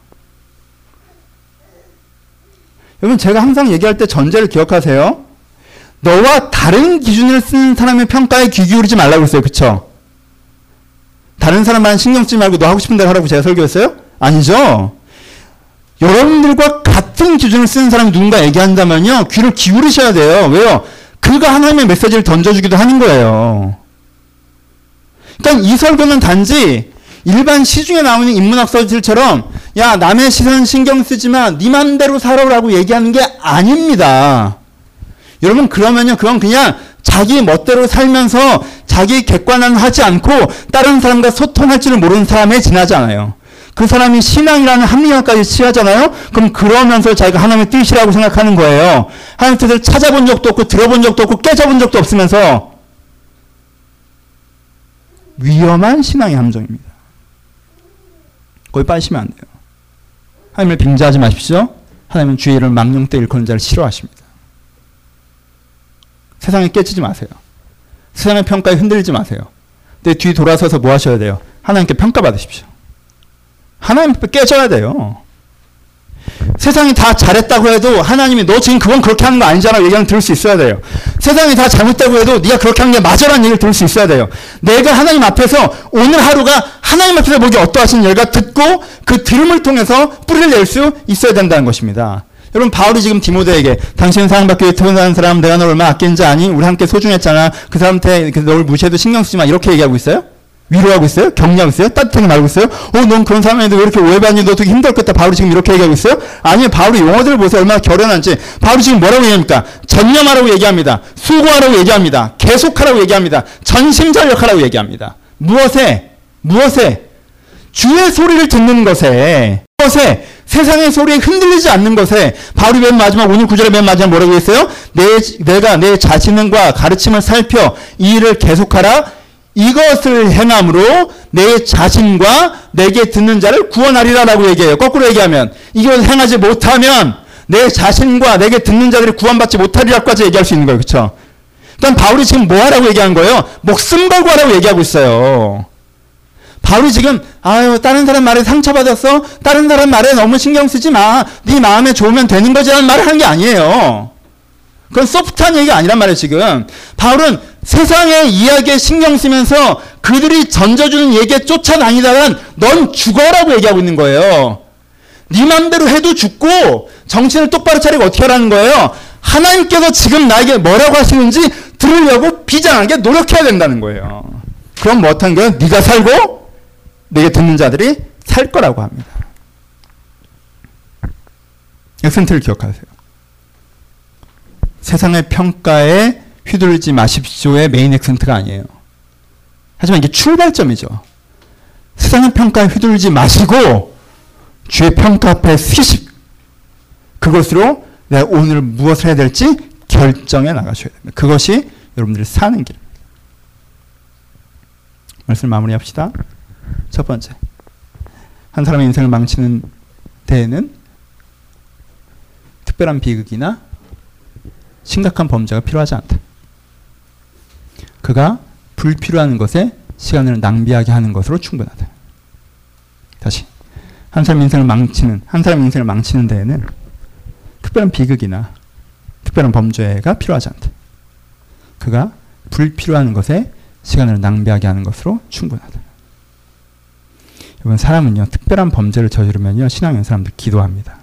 여러분 제가 항상 얘기할 때 전제를 기억하세요. 너와 다른 기준을 쓰는 사람의 평가에 귀 기울이지 말라고 했어요. 그쵸? 다른 사람만 신경 쓰지 말고 너 하고 싶은 대로 하라고 제가 설교했어요? 아니죠. 여러분들과 같은 기준을 쓰는 사람이 누군가 얘기한다면요. 귀를 기울이셔야 돼요. 왜요? 그가 하나님의 메시지를 던져주기도 하는 거예요. 그러니까 이 설교는 단지 일반 시중에 나오는 인문학서들처럼 야 남의 시선 신경 쓰지만 네 맘대로 살아라고 얘기하는 게 아닙니다. 여러분 그러면요 그건 그냥 자기 멋대로 살면서 자기 객관화하지 않고 다른 사람과 소통할 줄을 모르는 사람에 지나지 않아요. 그 사람이 신앙이라는 합리화까지 취하잖아요. 그럼 그러면서 자기가 하나님의 뜻이라고 생각하는 거예요. 하나님의 뜻을 찾아본 적도 없고 들어본 적도 없고 깨져본 적도 없으면서 위험한 신앙의 함정입니다. 거기 빠지시면 안 돼요. 하나님을 빙자하지 마십시오. 하나님은 주의 이름을 망령 때 일컫는 자를 싫어하십니다. 세상에 깨지지 마세요. 세상의 평가에 흔들리지 마세요. 내 뒤 돌아서서 뭐 하셔야 돼요? 하나님께 평가받으십시오. 하나님 앞에 깨져야 돼요. 세상이 다 잘했다고 해도 하나님이 너 지금 그건 그렇게 하는 거 아니잖아 얘기는 들을 수 있어야 돼요. 세상이 다 잘못했다고 해도 네가 그렇게 하는 게 맞아라는 얘기를 들을 수 있어야 돼요. 내가 하나님 앞에서 오늘 하루가 하나님 앞에서 보기 어떠하신 열과 듣고 그 들음을 통해서 뿌리를 낼 수 있어야 된다는 것입니다. 여러분 바울이 지금 디모데에게 당신은 사랑받기 위해 태어난 사람 내가 널 얼마나 아끼는지 아니? 우리 함께 소중했잖아. 그 사람한테 널 무시해도 신경 쓰지 마. 이렇게 얘기하고 있어요? 위로하고 있어요? 격려하고 있어요? 따뜻하게 말하고 있어요? 어, 넌 그런 사람인데 왜 이렇게 오해받니? 너 되게 힘들겠다. 바울이 지금 이렇게 얘기하고 있어요? 아니요. 바울이 용어들을 보세요. 얼마나 결연한지. 바울이 지금 뭐라고 얘기합니까? 전념하라고 얘기합니다. 수고하라고 얘기합니다. 계속하라고 얘기합니다. 전심전력하라고 얘기합니다. 무엇에? 무엇에? 주의 소리를 듣는 것에. 무엇에? 세상의 소리에 흔들리지 않는 것에. 바울이 맨 마지막 오늘 구절에 맨 마지막 뭐라고 했어요? 내, 내가 내 자신과 가르침을 살펴 이 일을 계속하라. 이것을 행함으로 내 자신과 내게 듣는 자를 구원하리라라고 얘기해요. 거꾸로 얘기하면 이것을 행하지 못하면 내 자신과 내게 듣는 자들이 구원받지 못하리라고까지 얘기할 수 있는 거예요. 그렇죠? 그러니까 바울이 지금 뭐 하라고 얘기한 거예요? 목숨 걸고 하라고 얘기하고 있어요. 바울이 지금 아유 다른 사람 말에 상처받았어? 다른 사람 말에 너무 신경 쓰지 마. 네 마음에 좋으면 되는 거지라는 말을 하는 게 아니에요. 그건 소프트한 얘기가 아니란 말이에요. 지금 바울은 세상의 이야기에 신경 쓰면서 그들이 던져주는 얘기에 쫓아다니다간 넌 죽어라고 얘기하고 있는 거예요. 네 맘대로 해도 죽고 정신을 똑바로 차리고 어떻게 하라는 거예요? 하나님께서 지금 나에게 뭐라고 하시는지 들으려고 비장하게 노력해야 된다는 거예요. 그럼 뭐 어떤 거예요? 네가 살고 내게 듣는 자들이 살 거라고 합니다. 액센트를 기억하세요. 세상의 평가에 휘둘리지 마십시오의 메인 액센트가 아니에요. 하지만 이게 출발점이죠. 세상의 평가에 휘둘리지 마시고 주의 평가 앞에 서십 그것으로 내가 오늘 무엇을 해야 될지 결정해 나가셔야 됩니다. 그것이 여러분들이 사는 길입니다. 말씀 마무리합시다. 첫 번째, 한 사람의 인생을 망치는 데에는 특별한 비극이나 심각한 범죄가 필요하지 않다. 그가 불필요한 것에 시간을 낭비하게 하는 것으로 충분하다. 다시, 한 사람 인생을 망치는 한 사람 인생을 망치는 데에는 특별한 비극이나 특별한 범죄가 필요하지 않다. 그가 불필요한 것에 시간을 낭비하게 하는 것으로 충분하다. 여러분, 사람은요 특별한 범죄를 저지르면요 신앙의 사람들 기도합니다.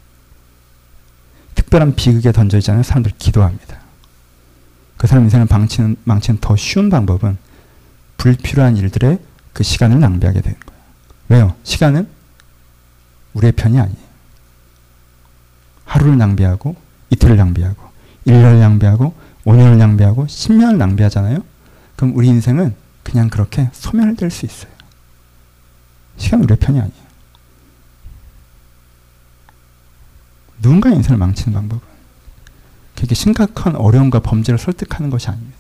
특별한 비극에 던져 있잖아요. 사람들 기도합니다. 그 사람 인생을 망치는, 망치는 더 쉬운 방법은 불필요한 일들에 그 시간을 낭비하게 되는 거예요. 왜요? 시간은 우리의 편이 아니에요. 하루를 낭비하고 이틀을 낭비하고 일 년을 낭비하고 오 년을 낭비하고 십 년을 낭비하잖아요. 그럼 우리 인생은 그냥 그렇게 소멸될 수 있어요. 시간 우리의 편이 아니에요. 누군가의 인생을 망치는 방법은 그렇게 심각한 어려움과 범죄를 설득하는 것이 아닙니다.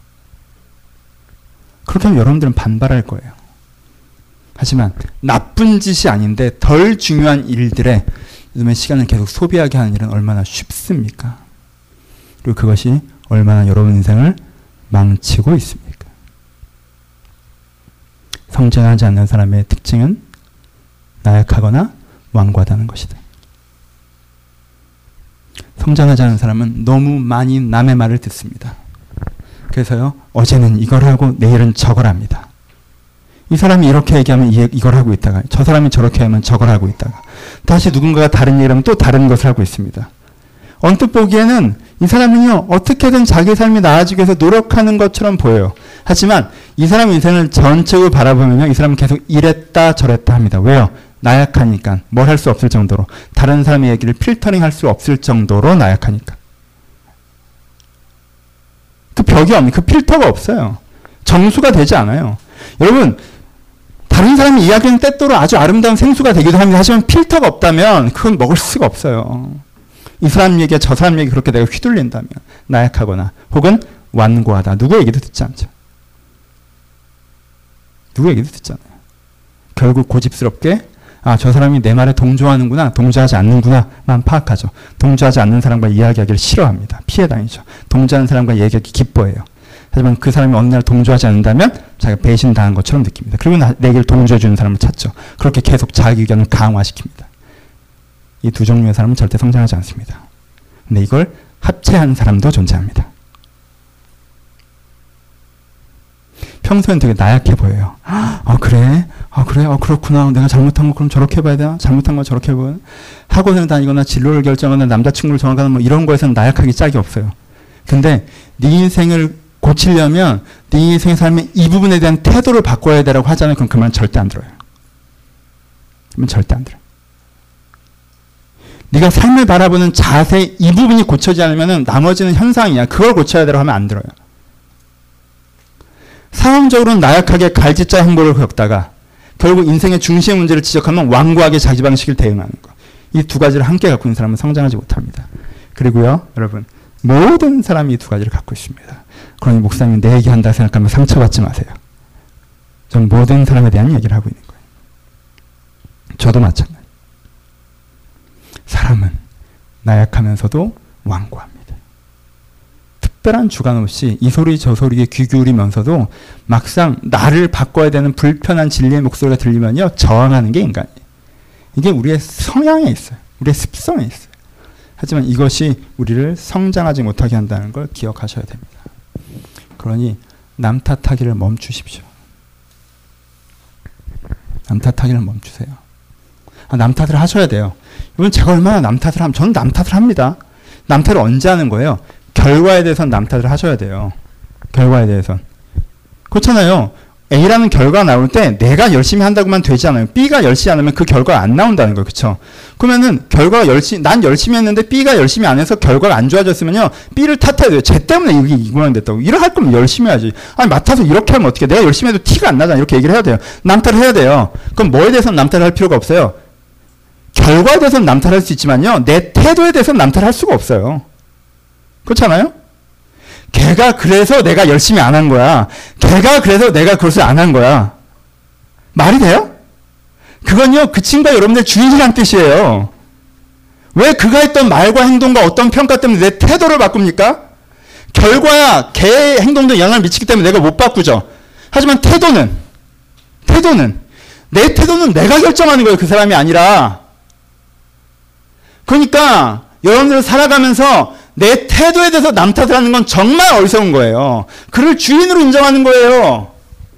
그렇게 하면 여러분들은 반발할 거예요. 하지만 나쁜 짓이 아닌데 덜 중요한 일들에 요즘에 시간을 계속 소비하게 하는 일은 얼마나 쉽습니까? 그리고 그것이 얼마나 여러분 인생을 망치고 있습니까? 성장하지 않는 사람의 특징은 나약하거나 완고하다는 것이다. 성장하지 않은 사람은 너무 많이 남의 말을 듣습니다. 그래서요, 어제는 이걸 하고 내일은 저걸 합니다. 이 사람이 이렇게 얘기하면 이, 이걸 하고 있다가, 저 사람이 저렇게 하면 저걸 하고 있다가, 다시 누군가가 다른 얘기를 하면 또 다른 것을 하고 있습니다. 언뜻 보기에는 이 사람은요, 어떻게든 자기 삶이 나아지기 위해서 노력하는 것처럼 보여요. 하지만 이 사람 인생을 전체로 바라보면요, 이 사람은 계속 이랬다 저랬다 합니다. 왜요? 나약하니까. 뭘 할 수 없을 정도로. 다른 사람의 얘기를 필터링 할 수 없을 정도로 나약하니까. 그 벽이 없는, 그 필터가 없어요. 정수가 되지 않아요. 여러분, 다른 사람의 이야기는 때때로 아주 아름다운 생수가 되기도 합니다. 하지만 필터가 없다면 그건 먹을 수가 없어요. 이 사람 얘기가 저 사람 얘기 그렇게 내가 휘둘린다면 나약하거나 혹은 완고하다. 누구 얘기도 듣지 않죠. 누구 얘기도 듣지 않아요. 결국 고집스럽게 아, 저 사람이 내 말에 동조하는구나, 동조하지 않는구나만 파악하죠. 동조하지 않는 사람과 이야기하기를 싫어합니다. 피해 다니죠. 동조하는 사람과 얘기하기 기뻐해요. 하지만 그 사람이 어느 날 동조하지 않는다면 자기가 배신당한 것처럼 느낍니다. 그리고 나, 내게를 동조해주는 사람을 찾죠. 그렇게 계속 자기 의견을 강화시킵니다. 이 두 종류의 사람은 절대 성장하지 않습니다. 근데 이걸 합체한 사람도 존재합니다. 평소엔 되게 나약해 보여요. 아, 그래? 아, 그래? 아, 그렇구나. 내가 잘못한 거 그럼 저렇게 해봐야 되나? 잘못한 거 저렇게 해봐야 되나? 학원을 다니거나 진로를 결정하거나 남자친구를 정하거나 뭐 이런 거에서는 나약하기 짝이 없어요. 근데 네 인생을 고치려면 네 인생의 삶의 이 부분에 대한 태도를 바꿔야 되라고 하잖아요. 그럼 그 말 절대 안 들어요. 그러면 절대 안 들어요. 네가 삶을 바라보는 자세 이 부분이 고쳐지지 않으면 나머지는 현상이야. 그걸 고쳐야 되라고 하면 안 들어요. 상황적으로는 나약하게 갈짓자 행보를 겪다가 결국 인생의 중심의 문제를 지적하면 완고하게 자기 방식을 대응하는 것. 이 두 가지를 함께 갖고 있는 사람은 성장하지 못합니다. 그리고요, 여러분, 모든 사람이 이 두 가지를 갖고 있습니다. 그러니 목사님이 내 얘기한다 생각하면 상처받지 마세요. 전 모든 사람에 대한 얘기를 하고 있는 거예요. 저도 마찬가지. 사람은 나약하면서도 완고합니다. 특별한 주관 없이 이 소리 저 소리에 귀 기울이면서도 막상 나를 바꿔야 되는 불편한 진리의 목소리가 들리면요, 저항하는 게 인간이에요. 이게 우리의 성향에 있어요. 우리의 습성에 있어요. 하지만 이것이 우리를 성장하지 못하게 한다는 걸 기억하셔야 됩니다. 그러니 남 탓하기를 멈추십시오. 남 탓하기를 멈추세요. 아, 남 탓을 하셔야 돼요. 여러분, 제가 얼마나 남 탓을 하면, 저는 남 탓을 합니다. 남 탓을 언제 하는 거예요? 결과에 대해서는 남 탓을 하셔야 돼요. 결과에 대해서는. 그렇잖아요. A라는 결과가 나올 때 내가 열심히 한다고만 되지 않아요. B가 열심히 안 하면 그 결과가 안 나온다는 거예요. 그렇죠? 그러면은 결과가 열심히, 난 열심히 했는데 B가 열심히 안 해서 결과가 안 좋아졌으면요, B를 탓해야 돼요. 쟤 때문에 이게 이 모양 됐다고. 이렇게 할 거면 열심히 해야지. 아니, 맡아서 이렇게 하면 어떻게, 내가 열심히 해도 티가 안 나잖아. 이렇게 얘기를 해야 돼요. 남 탓을 해야 돼요. 그럼 뭐에 대해서는 남 탓을 할 필요가 없어요. 결과에 대해서는 남 탓할 수 있지만요, 내 태도에 대해서는 남 탓할 수가 없어요. 그렇잖아요? 걔가 그래서 내가 열심히 안 한 거야. 걔가 그래서 내가 그것을 안 한 거야. 말이 돼요? 그건요, 그 친구가 여러분들 주인이란 뜻이에요. 왜 그가 했던 말과 행동과 어떤 평가 때문에 내 태도를 바꿉니까? 결과야, 걔의 행동도 영향을 미치기 때문에 내가 못 바꾸죠. 하지만 태도는, 태도는, 내 태도는 내가 결정하는 거예요. 그 사람이 아니라. 그러니까 여러분들 살아가면서 내 태도에 대해서 남 탓을 하는 건 정말 어리석은 거예요. 그를 주인으로 인정하는 거예요.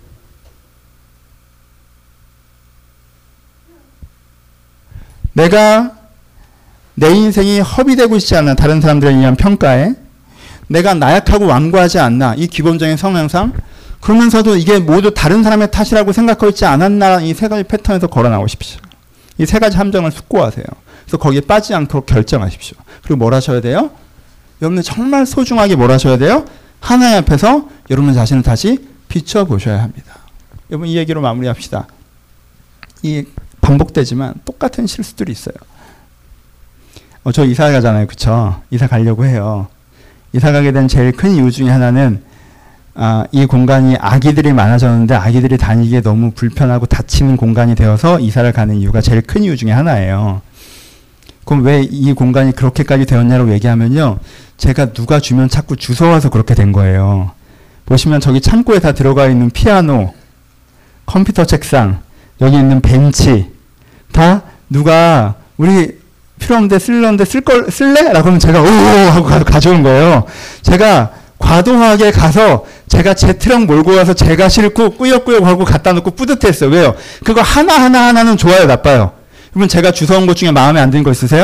내가 내 인생이 허비되고 있지 않나, 다른 사람들에 의한 평가에 내가 나약하고 완고하지 않나, 이 기본적인 성향상, 그러면서도 이게 모두 다른 사람의 탓이라고 생각하고 있지 않았나, 이 세 가지 패턴에서 걸어 나오십시오. 이 세 가지 함정을 숙고하세요. 그래서 거기에 빠지지 않도록 결정하십시오. 그리고 뭘 하셔야 돼요? 여러분들 정말 소중하게 뭘 하셔야 돼요? 하나님 앞에서 여러분 자신을 다시 비춰보셔야 합니다. 여러분 이 얘기로 마무리합시다. 이 반복되지만 똑같은 실수들이 있어요. 어, 저 이사 가잖아요. 그쵸? 이사 가려고 해요. 이사 가게 된 제일 큰 이유 중에 하나는 아, 이 공간이 아기들이 많아졌는데 아기들이 다니기에 너무 불편하고 다치는 공간이 되어서 이사를 가는 이유가 제일 큰 이유 중에 하나예요. 그럼 왜 이 공간이 그렇게까지 되었냐고 얘기하면요. 제가 누가 주면 자꾸 주워와서 그렇게 된 거예요. 보시면 저기 창고에 다 들어가 있는 피아노, 컴퓨터 책상, 여기 있는 벤치 다 누가 우리 필요 없는데 쓸려는데 쓸 걸 쓸래? 라고 하면 제가 오 하고 가서 가져온 거예요. 제가 과도하게 가서 제가 제 트럭 몰고 와서 제가 싣고 꾸역꾸역 하고 갖다 놓고 뿌듯했어요. 왜요? 그거 하나하나 하나는 좋아요, 나빠요? 여러분 제가 주워온 것 중에 마음에 안 드는 거 있으세요?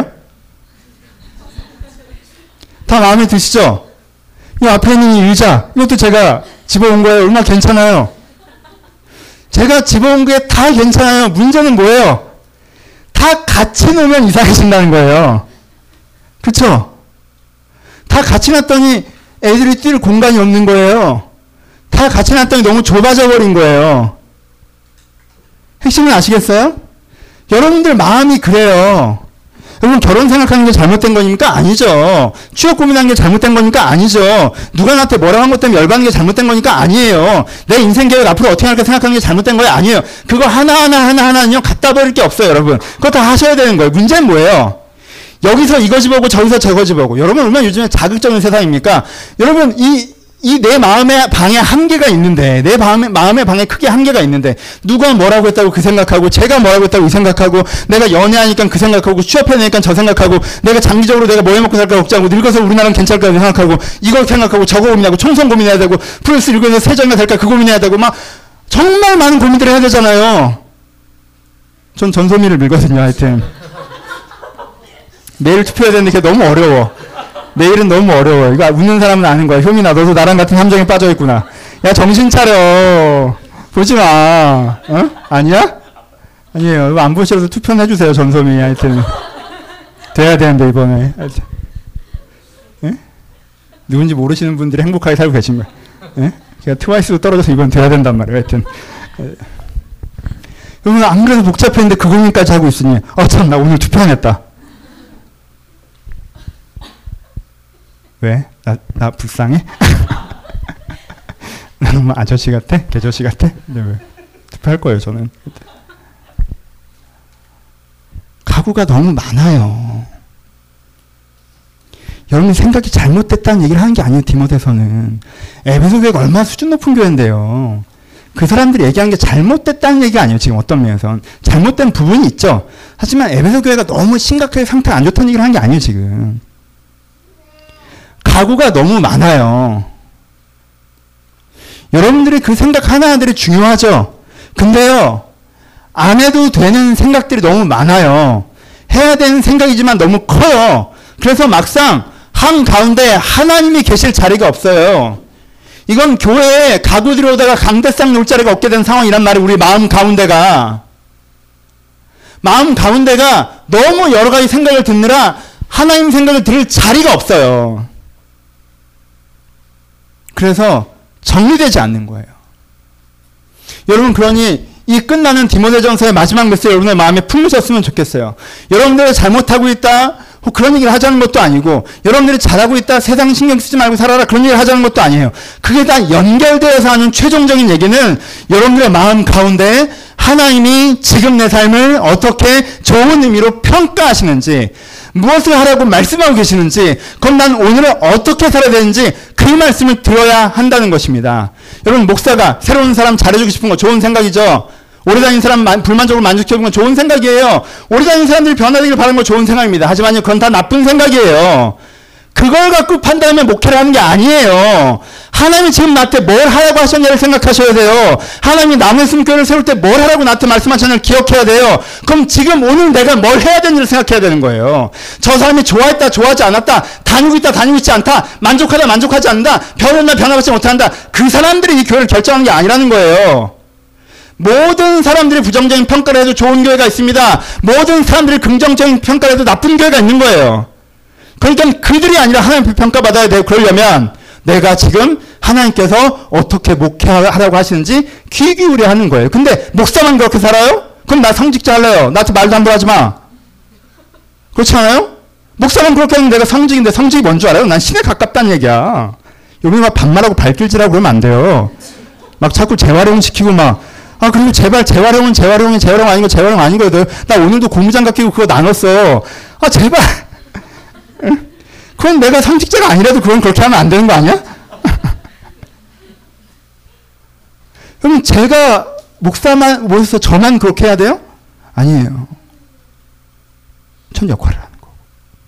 다 마음에 드시죠? 이 앞에 있는 이 의자, 이것도 제가 집어온 거예요. 얼마나 괜찮아요? 제가 집어온 게 다 괜찮아요. 문제는 뭐예요? 다 같이 놓으면 이상해진다는 거예요. 그쵸? 다 같이 놨더니 애들이 뛸 공간이 없는 거예요. 다 같이 놨더니 너무 좁아져 버린 거예요. 핵심은 아시겠어요? 여러분들 마음이 그래요. 여러분 결혼 생각하는 게 잘못된 거니까 아니죠. 취업 고민하는 게 잘못된 거니까 아니죠. 누가 나한테 뭐라고 한 것 때문에 열받는 게 잘못된 거니까 아니에요. 내 인생 계획 앞으로 어떻게 할까 생각하는 게 잘못된 거예요. 아니에요. 그거 하나하나 하나하나는요 갖다 버릴 게 없어요. 여러분 그거 다 하셔야 되는 거예요. 문제는 뭐예요? 여기서 이거 집어오고 저기서 저거 집어오고. 여러분 얼마나 요즘에 자극적인 세상입니까? 여러분 이 이 내 마음의 방에 한계가 있는데 내 마음의, 마음의 방에 크게 한계가 있는데 누가 뭐라고 했다고 그 생각하고 제가 뭐라고 했다고 이 생각하고 내가 연애하니까 그 생각하고 취업해내니까 저 생각하고 내가 장기적으로 내가 뭐 해먹고 살까 걱정하고 늙어서 우리나라는 괜찮을까 생각하고 이거 생각하고 저거 고민하고 총선 고민해야 되고 프로레스 일구에서 세정가 될까 그 고민해야 되고 막 정말 많은 고민들을 해야 되잖아요. 전 전소미를 밀거든요. 하여튼 내일 투표해야 되는데 그게 너무 어려워. 내일은 너무 어려워. 이거 웃는 사람은 아는 거야. 효민아, 너도 나랑 같은 함정에 빠져있구나. 야, 정신 차려. 보지 마. 어? 아니야? 아니에요. 이거 안 보시라도 투표는 해주세요, 전소미. 하여튼. 돼야 되는데, 이번에. 하여튼. 예? 누군지 모르시는 분들이 행복하게 살고 계신 거야. 예? 제가 트와이스도 떨어져서 이번 돼야 된단 말이에요. 하여튼. 여러분, 안 그래도 복잡했는데 그 고민까지 하고 있으니, 어, 참, 나 오늘 투표 안 했다. 왜? 나, 나 불쌍해? 나 너무 아저씨 같아? 개저씨 같아? 근데 왜? 투표할 거예요, 저는. 가구가 너무 많아요. 여러분 생각이 잘못됐다는 얘기를 하는 게 아니에요, 디모데서는. 에베소 교회가 얼마나 수준 높은 교회인데요. 그 사람들이 얘기한 게 잘못됐다는 얘기가 아니에요, 지금 어떤 면에서는. 잘못된 부분이 있죠. 하지만 에베소 교회가 너무 심각하게 상태가 안 좋다는 얘기를 하는 게 아니에요, 지금. 가구가 너무 많아요. 여러분들이 그 생각 하나하나들이 중요하죠. 근데요, 안 해도 되는 생각들이 너무 많아요. 해야 되는 생각이지만 너무 커요. 그래서 막상 한가운데 하나님이 계실 자리가 없어요. 이건 교회에 가구 들여오다가 강대상 놓을 자리가 없게 된 상황이란 말이에요. 우리 마음 가운데가. 마음 가운데가 너무 여러 가지 생각을 듣느라 하나님 생각을 들을 자리가 없어요. 그래서 정리되지 않는 거예요. 여러분 그러니 이 끝나는 디모데전서의 마지막 메시지 여러분의 마음에 품으셨으면 좋겠어요. 여러분들이 잘못하고 있다 그런 얘기를 하자는 것도 아니고 여러분들이 잘하고 있다 세상 신경 쓰지 말고 살아라 그런 얘기를 하자는 것도 아니에요. 그게 다 연결되어서 하는 최종적인 얘기는 여러분들의 마음 가운데 하나님이 지금 내 삶을 어떻게 좋은 의미로 평가하시는지 무엇을 하라고 말씀하고 계시는지 그럼 난 오늘은 어떻게 살아야 되는지 그 말씀을 들어야 한다는 것입니다. 여러분 목사가 새로운 사람 잘해주고 싶은 거 좋은 생각이죠. 오래 다닌 사람 불만족으로 만족해주는 건 좋은 생각이에요. 오래 다닌 사람들이 변화되기를 바라는 건 좋은 생각입니다. 하지만 그건 다 나쁜 생각이에요. 그걸 갖고 판단하면 목회를 하는 게 아니에요. 하나님이 지금 나한테 뭘 하라고 하셨냐를 생각하셔야 돼요. 하나님이 남은 숨교를 세울 때 뭘 하라고 나한테 말씀하셨냐를 기억해야 돼요. 그럼 지금 오늘 내가 뭘 해야 되는지를 생각해야 되는 거예요. 저 사람이 좋아했다 좋아하지 않았다 다니고 있다 다니고 있지 않다 만족하다 만족하지 않는다 변했나 변화받지 못한다 그 사람들이 이 교회를 결정하는 게 아니라는 거예요. 모든 사람들이 부정적인 평가를 해도 좋은 교회가 있습니다. 모든 사람들이 긍정적인 평가를 해도 나쁜 교회가 있는 거예요. 그러니까 그들이 아니라 하나님 평가받아야 돼요. 그러려면 내가 지금 하나님께서 어떻게 목회하라고 하시는지 귀 기울여 하는 거예요. 근데 목사만 그렇게 살아요? 그럼 나 성직자 할래요. 나한테 말도 함부로 하지 마. 그렇지 않아요? 목사만 그렇게 하면 내가 성직인데 성직이 뭔 줄 알아요? 난 신에 가깝다는 얘기야. 여기 막 반말하고 발길질하고 그러면 안 돼요. 막 자꾸 재활용 시키고 막, 아, 그리고 제발 재활용은 재활용이 재활용 아니고 재활용 아니거든. 나 오늘도 고무장갑 끼고 그거 나눴어. 아, 제발. 그건 내가 성직자가 아니라도 그건 그렇게 하면 안 되는 거 아니야? 그럼 제가 목사만 모셔서 저만 그렇게 해야 돼요? 아니에요. 전 역할을 하는 거고.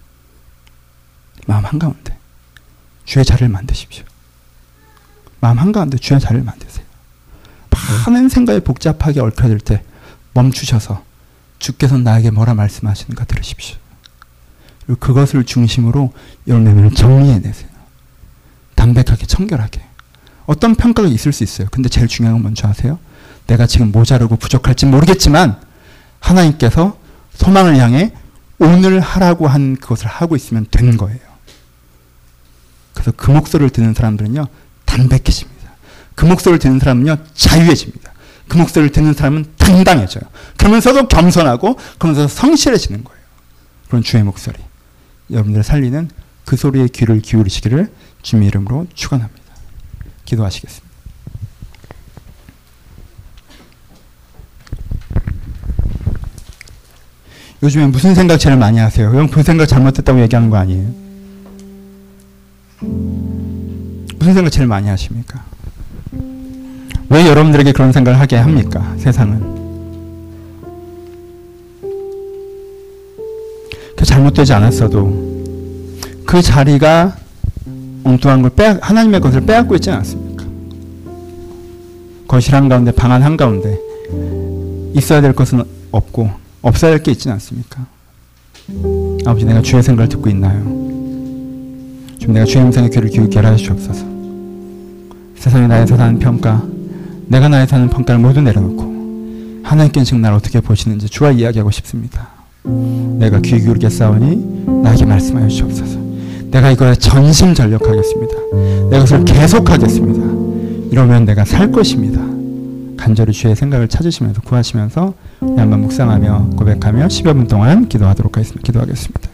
마음 한가운데 주의 자리를 만드십시오. 마음 한가운데 주의 자리를 만드세요. 많은 생각이 복잡하게 얽혀들 때 멈추셔서 주께서 나에게 뭐라 말씀하시는가 들으십시오. 그리고 그것을 중심으로 여러분의 눈을 정리해내세요. 담백하게 청결하게. 어떤 평가가 있을 수 있어요. 근데 제일 중요한 건 뭔지 아세요? 내가 지금 모자르고 부족할지 모르겠지만 하나님께서 소망을 향해 오늘 하라고 한 그것을 하고 있으면 되는 거예요. 그래서 그 목소리를 듣는 사람들은요, 담백해집니다. 그 목소리를 듣는 사람은요, 자유해집니다. 그 목소리를 듣는 사람은 당당해져요. 그러면서도 겸손하고, 그러면서 성실해지는 거예요. 그런 주의 목소리. 여러분들 살리는 그 소리에 귀를 기울이시기를 주님의 이름으로 축원합니다. 기도하시겠습니다. 요즘에 무슨 생각 제일 많이 하세요? 여러분 그 생각 잘못됐다고 얘기하는 거 아니에요? 무슨 생각 제일 많이 하십니까? 왜 여러분들에게 그런 생각을 하게 합니까? 세상은. 그 잘못되지 않았어도 그 자리가 엉뚱한 걸 빼, 하나님의 것을 빼앗고 있지 않습니까? 거실 한가운데, 방 안 한가운데 있어야 될 것은 없고 없어야 할 게 있지 않습니까? 아버지, 내가 주의 생각을 듣고 있나요? 좀 내가 주의 음성의 귀를 기울게 하시옵소서. 세상에 나에서 사는 평가, 내가 나에서 사는 평가를 모두 내려놓고 하나님께는 지금 나를 어떻게 보시는지 주와 이야기하고 싶습니다. 내가 귀 기울게 싸우니 나에게 말씀하여 주옵소서. 내가 이거에 전심전력하겠습니다. 내가 그것을 계속하겠습니다. 이러면 내가 살 것입니다. 간절히 주의 생각을 찾으시면서 구하시면서 우리 한번 묵상하며 고백하며 십여 분 동안 기도하도록 하겠습니다. 기도하겠습니다.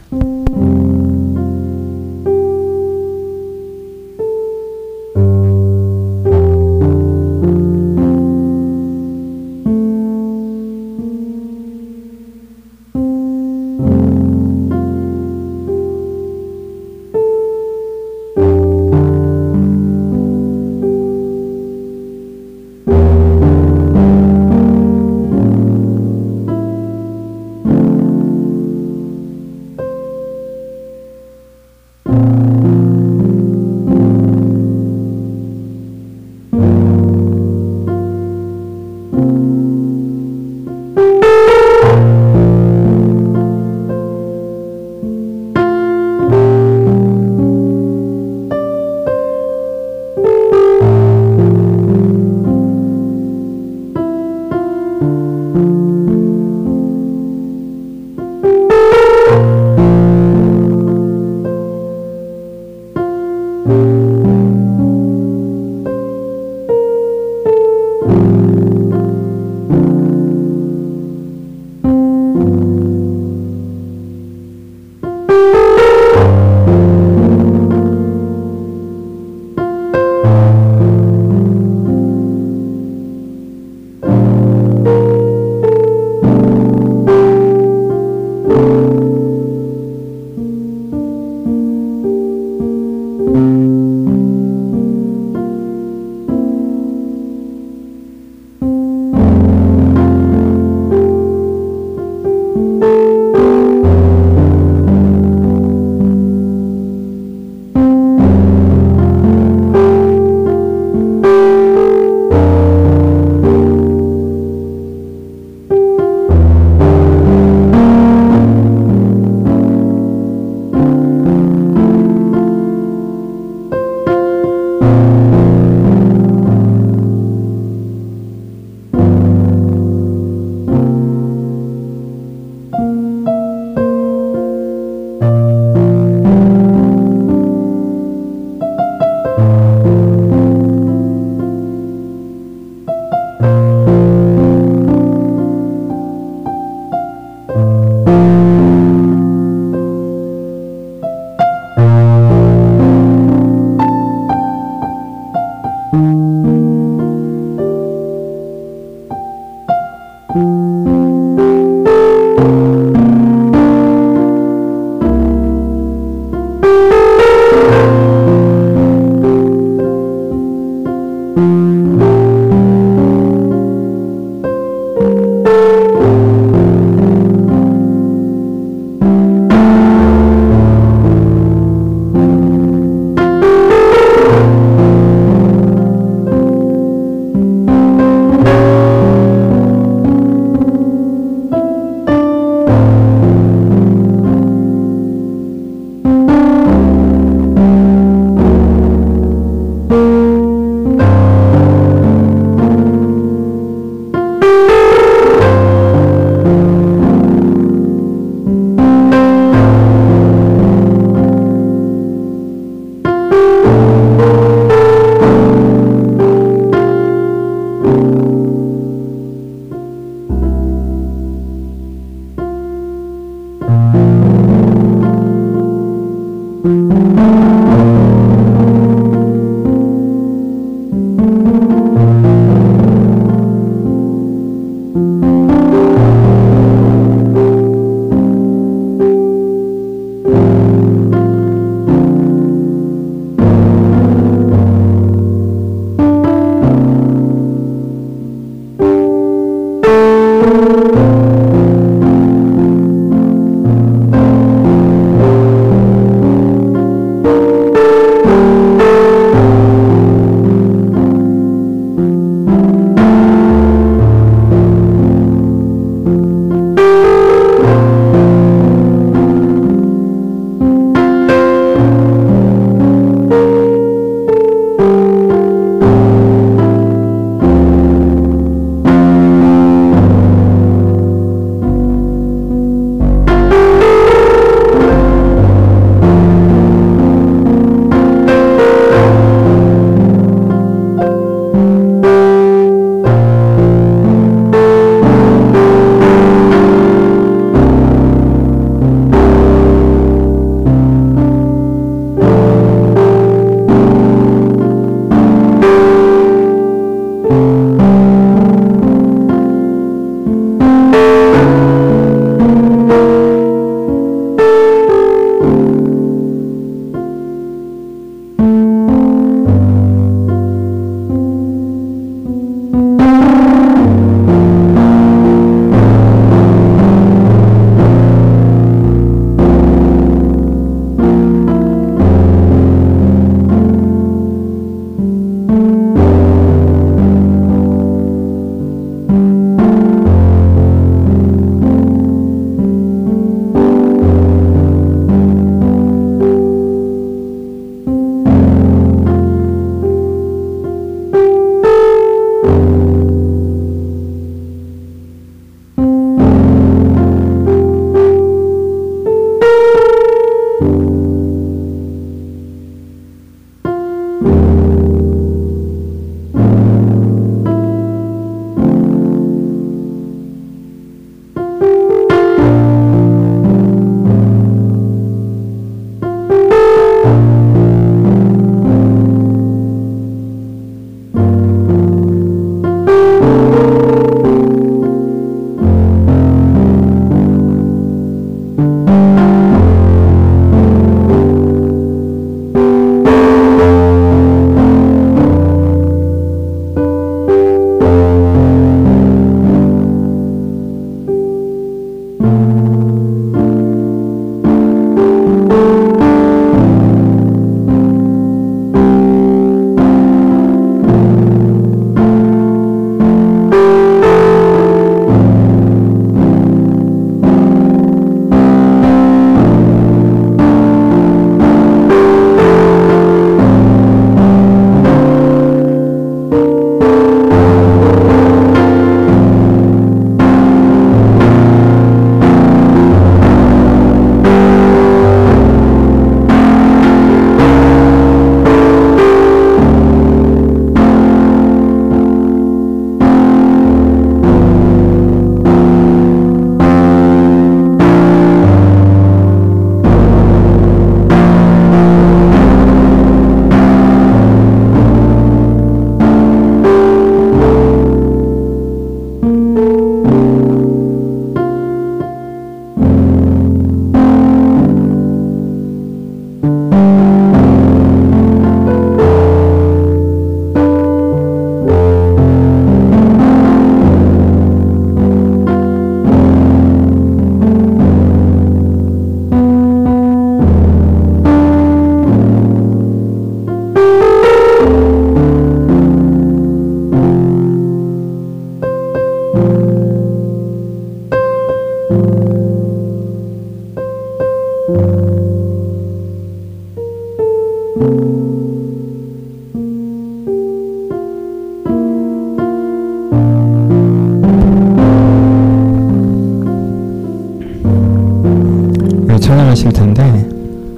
하실 텐데,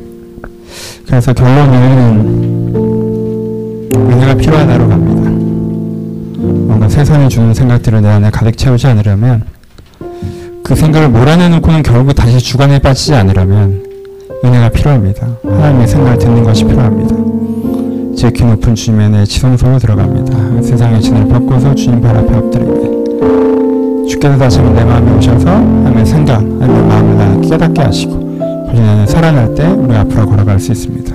그래서 결론은 은혜가 필요하다로 갑니다. 뭔가 세상이 주는 생각들을 내 안에 가득 채우지 않으려면, 그 생각을 몰아내놓고는 결국 다시 주관에 빠지지 않으려면 은혜가 필요합니다. 하나님의 생각을 듣는 것이 필요합니다. 지극히 높은 주님의 내 지성소로 들어갑니다. 세상의 진을 벗고서 주님 발 앞에 엎드리되, 주께서 다시 한번 내 마음에 오셔서 하나님의 생각, 하나님의 마음을 나를 깨닫게 하시고 본인은 살아날 때 우리 앞으로 걸어갈 수 있습니다.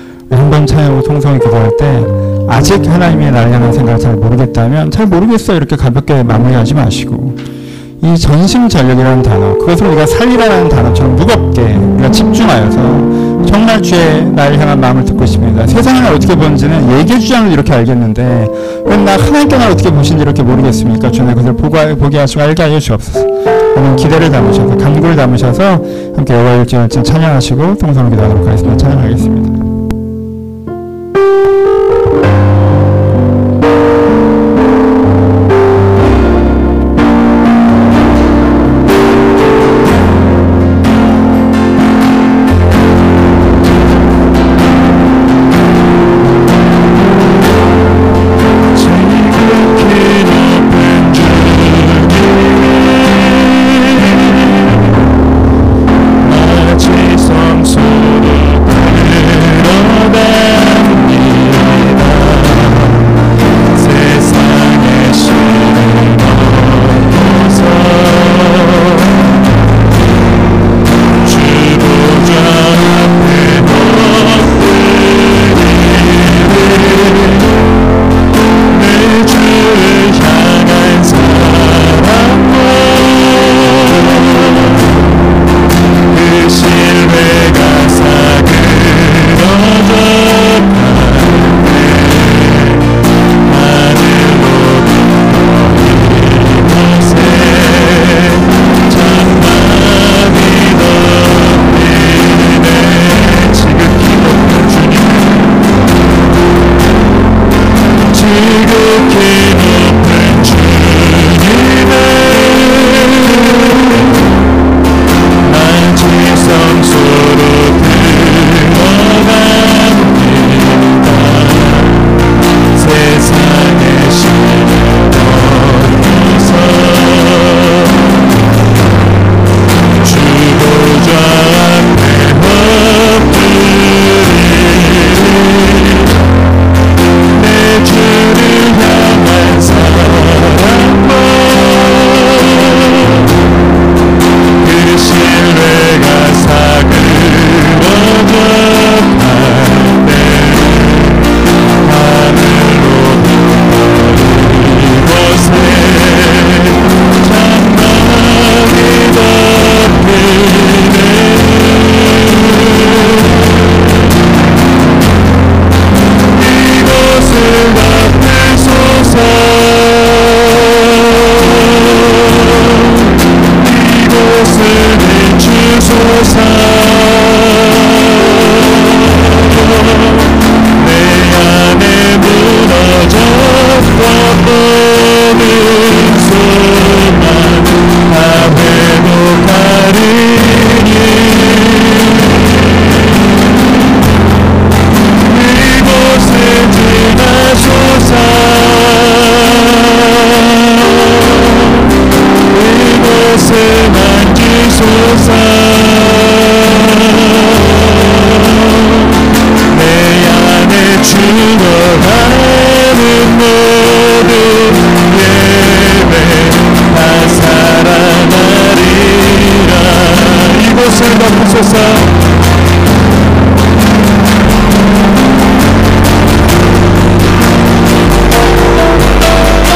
한 번 차이하고 통성을 기도할 때 아직 하나님이 나를 향한 생각을 잘 모르겠다면 잘 모르겠어 이렇게 가볍게 마무리하지 마시고, 이 전심전력이라는 단어, 그것을 우리가 살리라는 단어처럼 무겁게 우리가 집중하여서 정말 주의 나를 향한 마음을 듣고 싶습니다. 세상을 어떻게 보는지는 얘기해 주지 않아도 이렇게 알겠는데 왜 나 하나님께 날 어떻게 보시는지 이렇게 모르겠습니까? 주님 그것을 보고, 보게 하시고 알게 하여 주옵소서. 오늘 기대를 담으셔서 간구를 담으셔서 함께 여호와의 일진을 찬양하시고 통성을 기도하도록 하겠습니다. 찬양하겠습니다.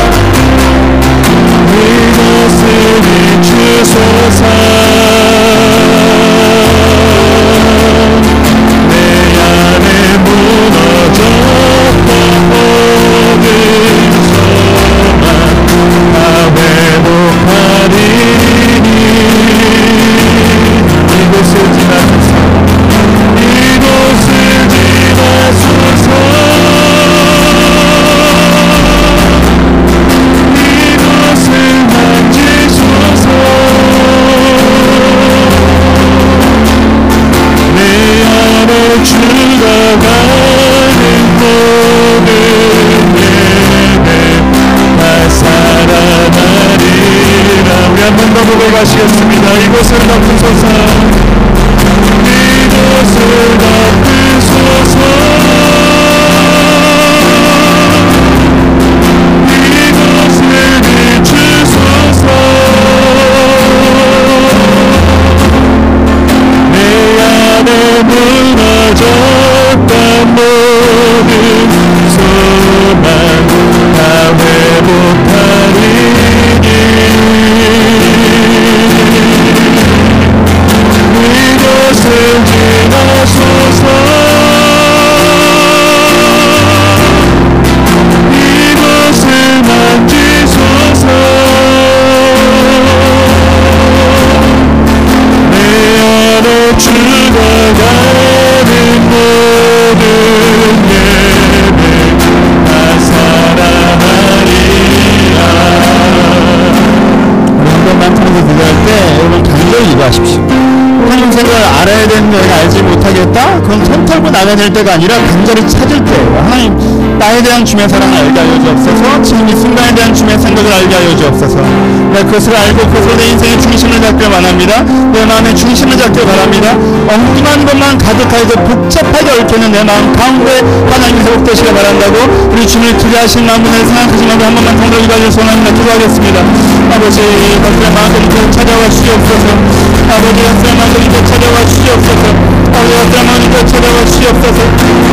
이곳을 비추소서. 가시겠습니다. 이곳을 덮으소서. 이곳을 덮으소서. 이곳을 비추소서. 내 안에 무너졌던 모든 소망 다 회복하리니 이곳을 지나소서. 이곳을 만지소서. 내 안에 죽어가는 모든 예배 다 사랑하리라. 여러분만 통해서 기도할 때 여러분 간절히 기도하십시오. 하나님 생각을 알아야 되는 내가 알지 못하겠다? 그건 손 털고 나가야 될 때가 아니라 간절히 찾을 때예요. 하나님, 나에 대한 주의 사랑을 알게 하여 주옵소서. 지금 이 순간에 대한 주의 생각을 알게 하여 주옵소서. 내가 그것을 알고 그것으로 내 인생의 중심을 잡길 원합니다. 내 마음의 중심을 잡길 바랍니다. 엉뚱한 것만 가득하여서 복잡하게 얽혀있는 내 마음 가운데 하나님이 회복되시길 바란다고 우리 주님을 기대하신 마음을 생각하신 마음을 한 번만 통독 기도하셔서 원합니다. 기도하겠습니다. 아버지, 박수의 마음을 이렇게 찾아와 주시옵소서. 아버지, 박수의 마음을 이렇게 찾아와 주시옵소서. 아버지, 박수의 마음을 이렇게 찾아와 주시옵소서.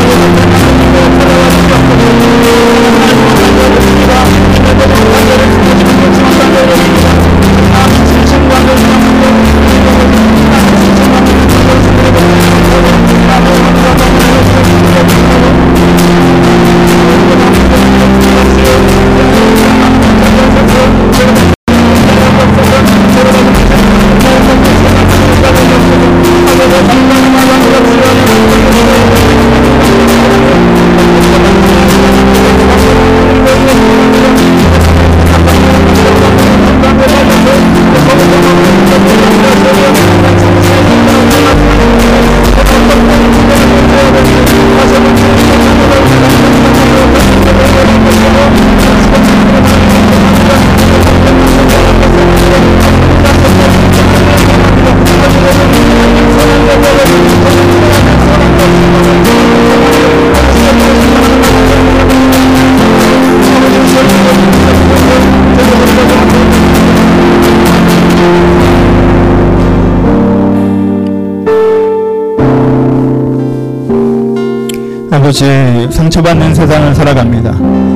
아버지, 상처받는 세상을 살아갑니다.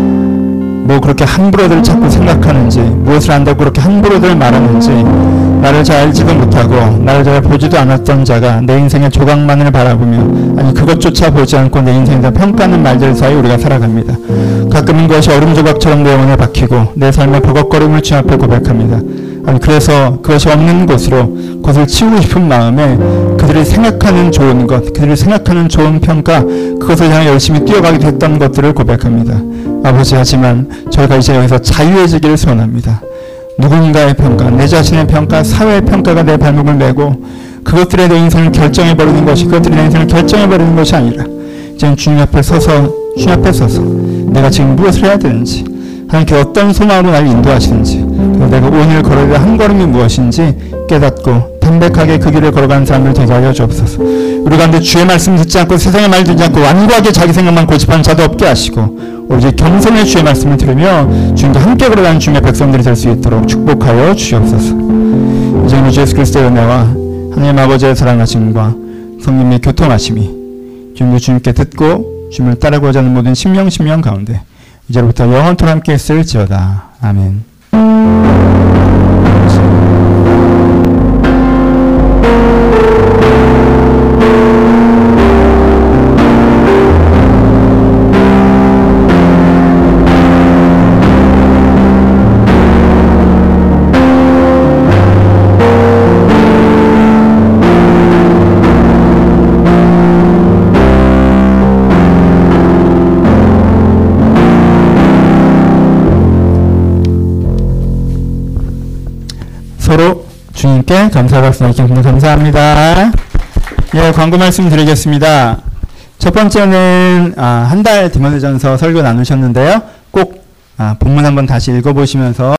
뭐 그렇게 함부로들 자꾸 생각하는지, 무엇을 안다고 그렇게 함부로들 말하는지, 나를 잘 알지도 못하고 나를 잘 보지도 않았던 자가 내 인생의 조각만을 바라보며, 아니 그것조차 보지 않고 내 인생에서 평가하는 말들 사이 우리가 살아갑니다. 가끔은 그것이 얼음 조각처럼 내 영혼에 박히고 내 삶의 버벅거림을 주 앞에 고백합니다. 아니 그래서 그것이 없는 곳으로 그것을 치우고 싶은 마음에 그들이 생각하는 좋은 것, 그들이 생각하는 좋은 평가, 그것을 향해 열심히 뛰어가게 됐던 것들을 고백합니다. 아버지, 하지만 저희가 이제 여기서 자유해지기를 소원합니다. 누군가의 평가, 내 자신의 평가, 사회의 평가가 내 발목을 메고 그것들에 내 인생을 결정해버리는 것이, 그것들이 내 인생을 결정해버리는 것이 아니라 이제는 주님 앞에 서서, 주님 앞에 서서 내가 지금 무엇을 해야 되는지, 하나님께 어떤 소망으로 나를 인도하시는지, 내가 오늘 걸어야 될 한 걸음이 무엇인지 깨닫고 담백하게 그 길을 걸어가는 사람을 되게 하여 주옵소서. 우리 가운데 주의 말씀 듣지 않고 세상의 말 듣지 않고 완고하게 자기 생각만 고집하는 자도 없게 하시고, 오직 겸손의 주의 말씀을 들으며 주님과 함께 걸어가는 주님의 백성들이 될 수 있도록 축복하여 주옵소서. 이제 우리 주 예수 그리스도의 은혜와 하나님 아버지의 사랑하심과 성령의 교통하심이 주님도 주님께 듣고 주님을 따르고자 하는 모든 심령 심령 가운데 이제부터 영원토록 함께 있을지어다. 아멘. 서로 주님께 감사 박수 나누겠습니다. 감사합니다. 예, 광고 말씀 드리겠습니다. 첫 번째는 아, 한 달 디모데전서 설교 나누셨는데요. 꼭 아, 본문 한번 다시 읽어보시면서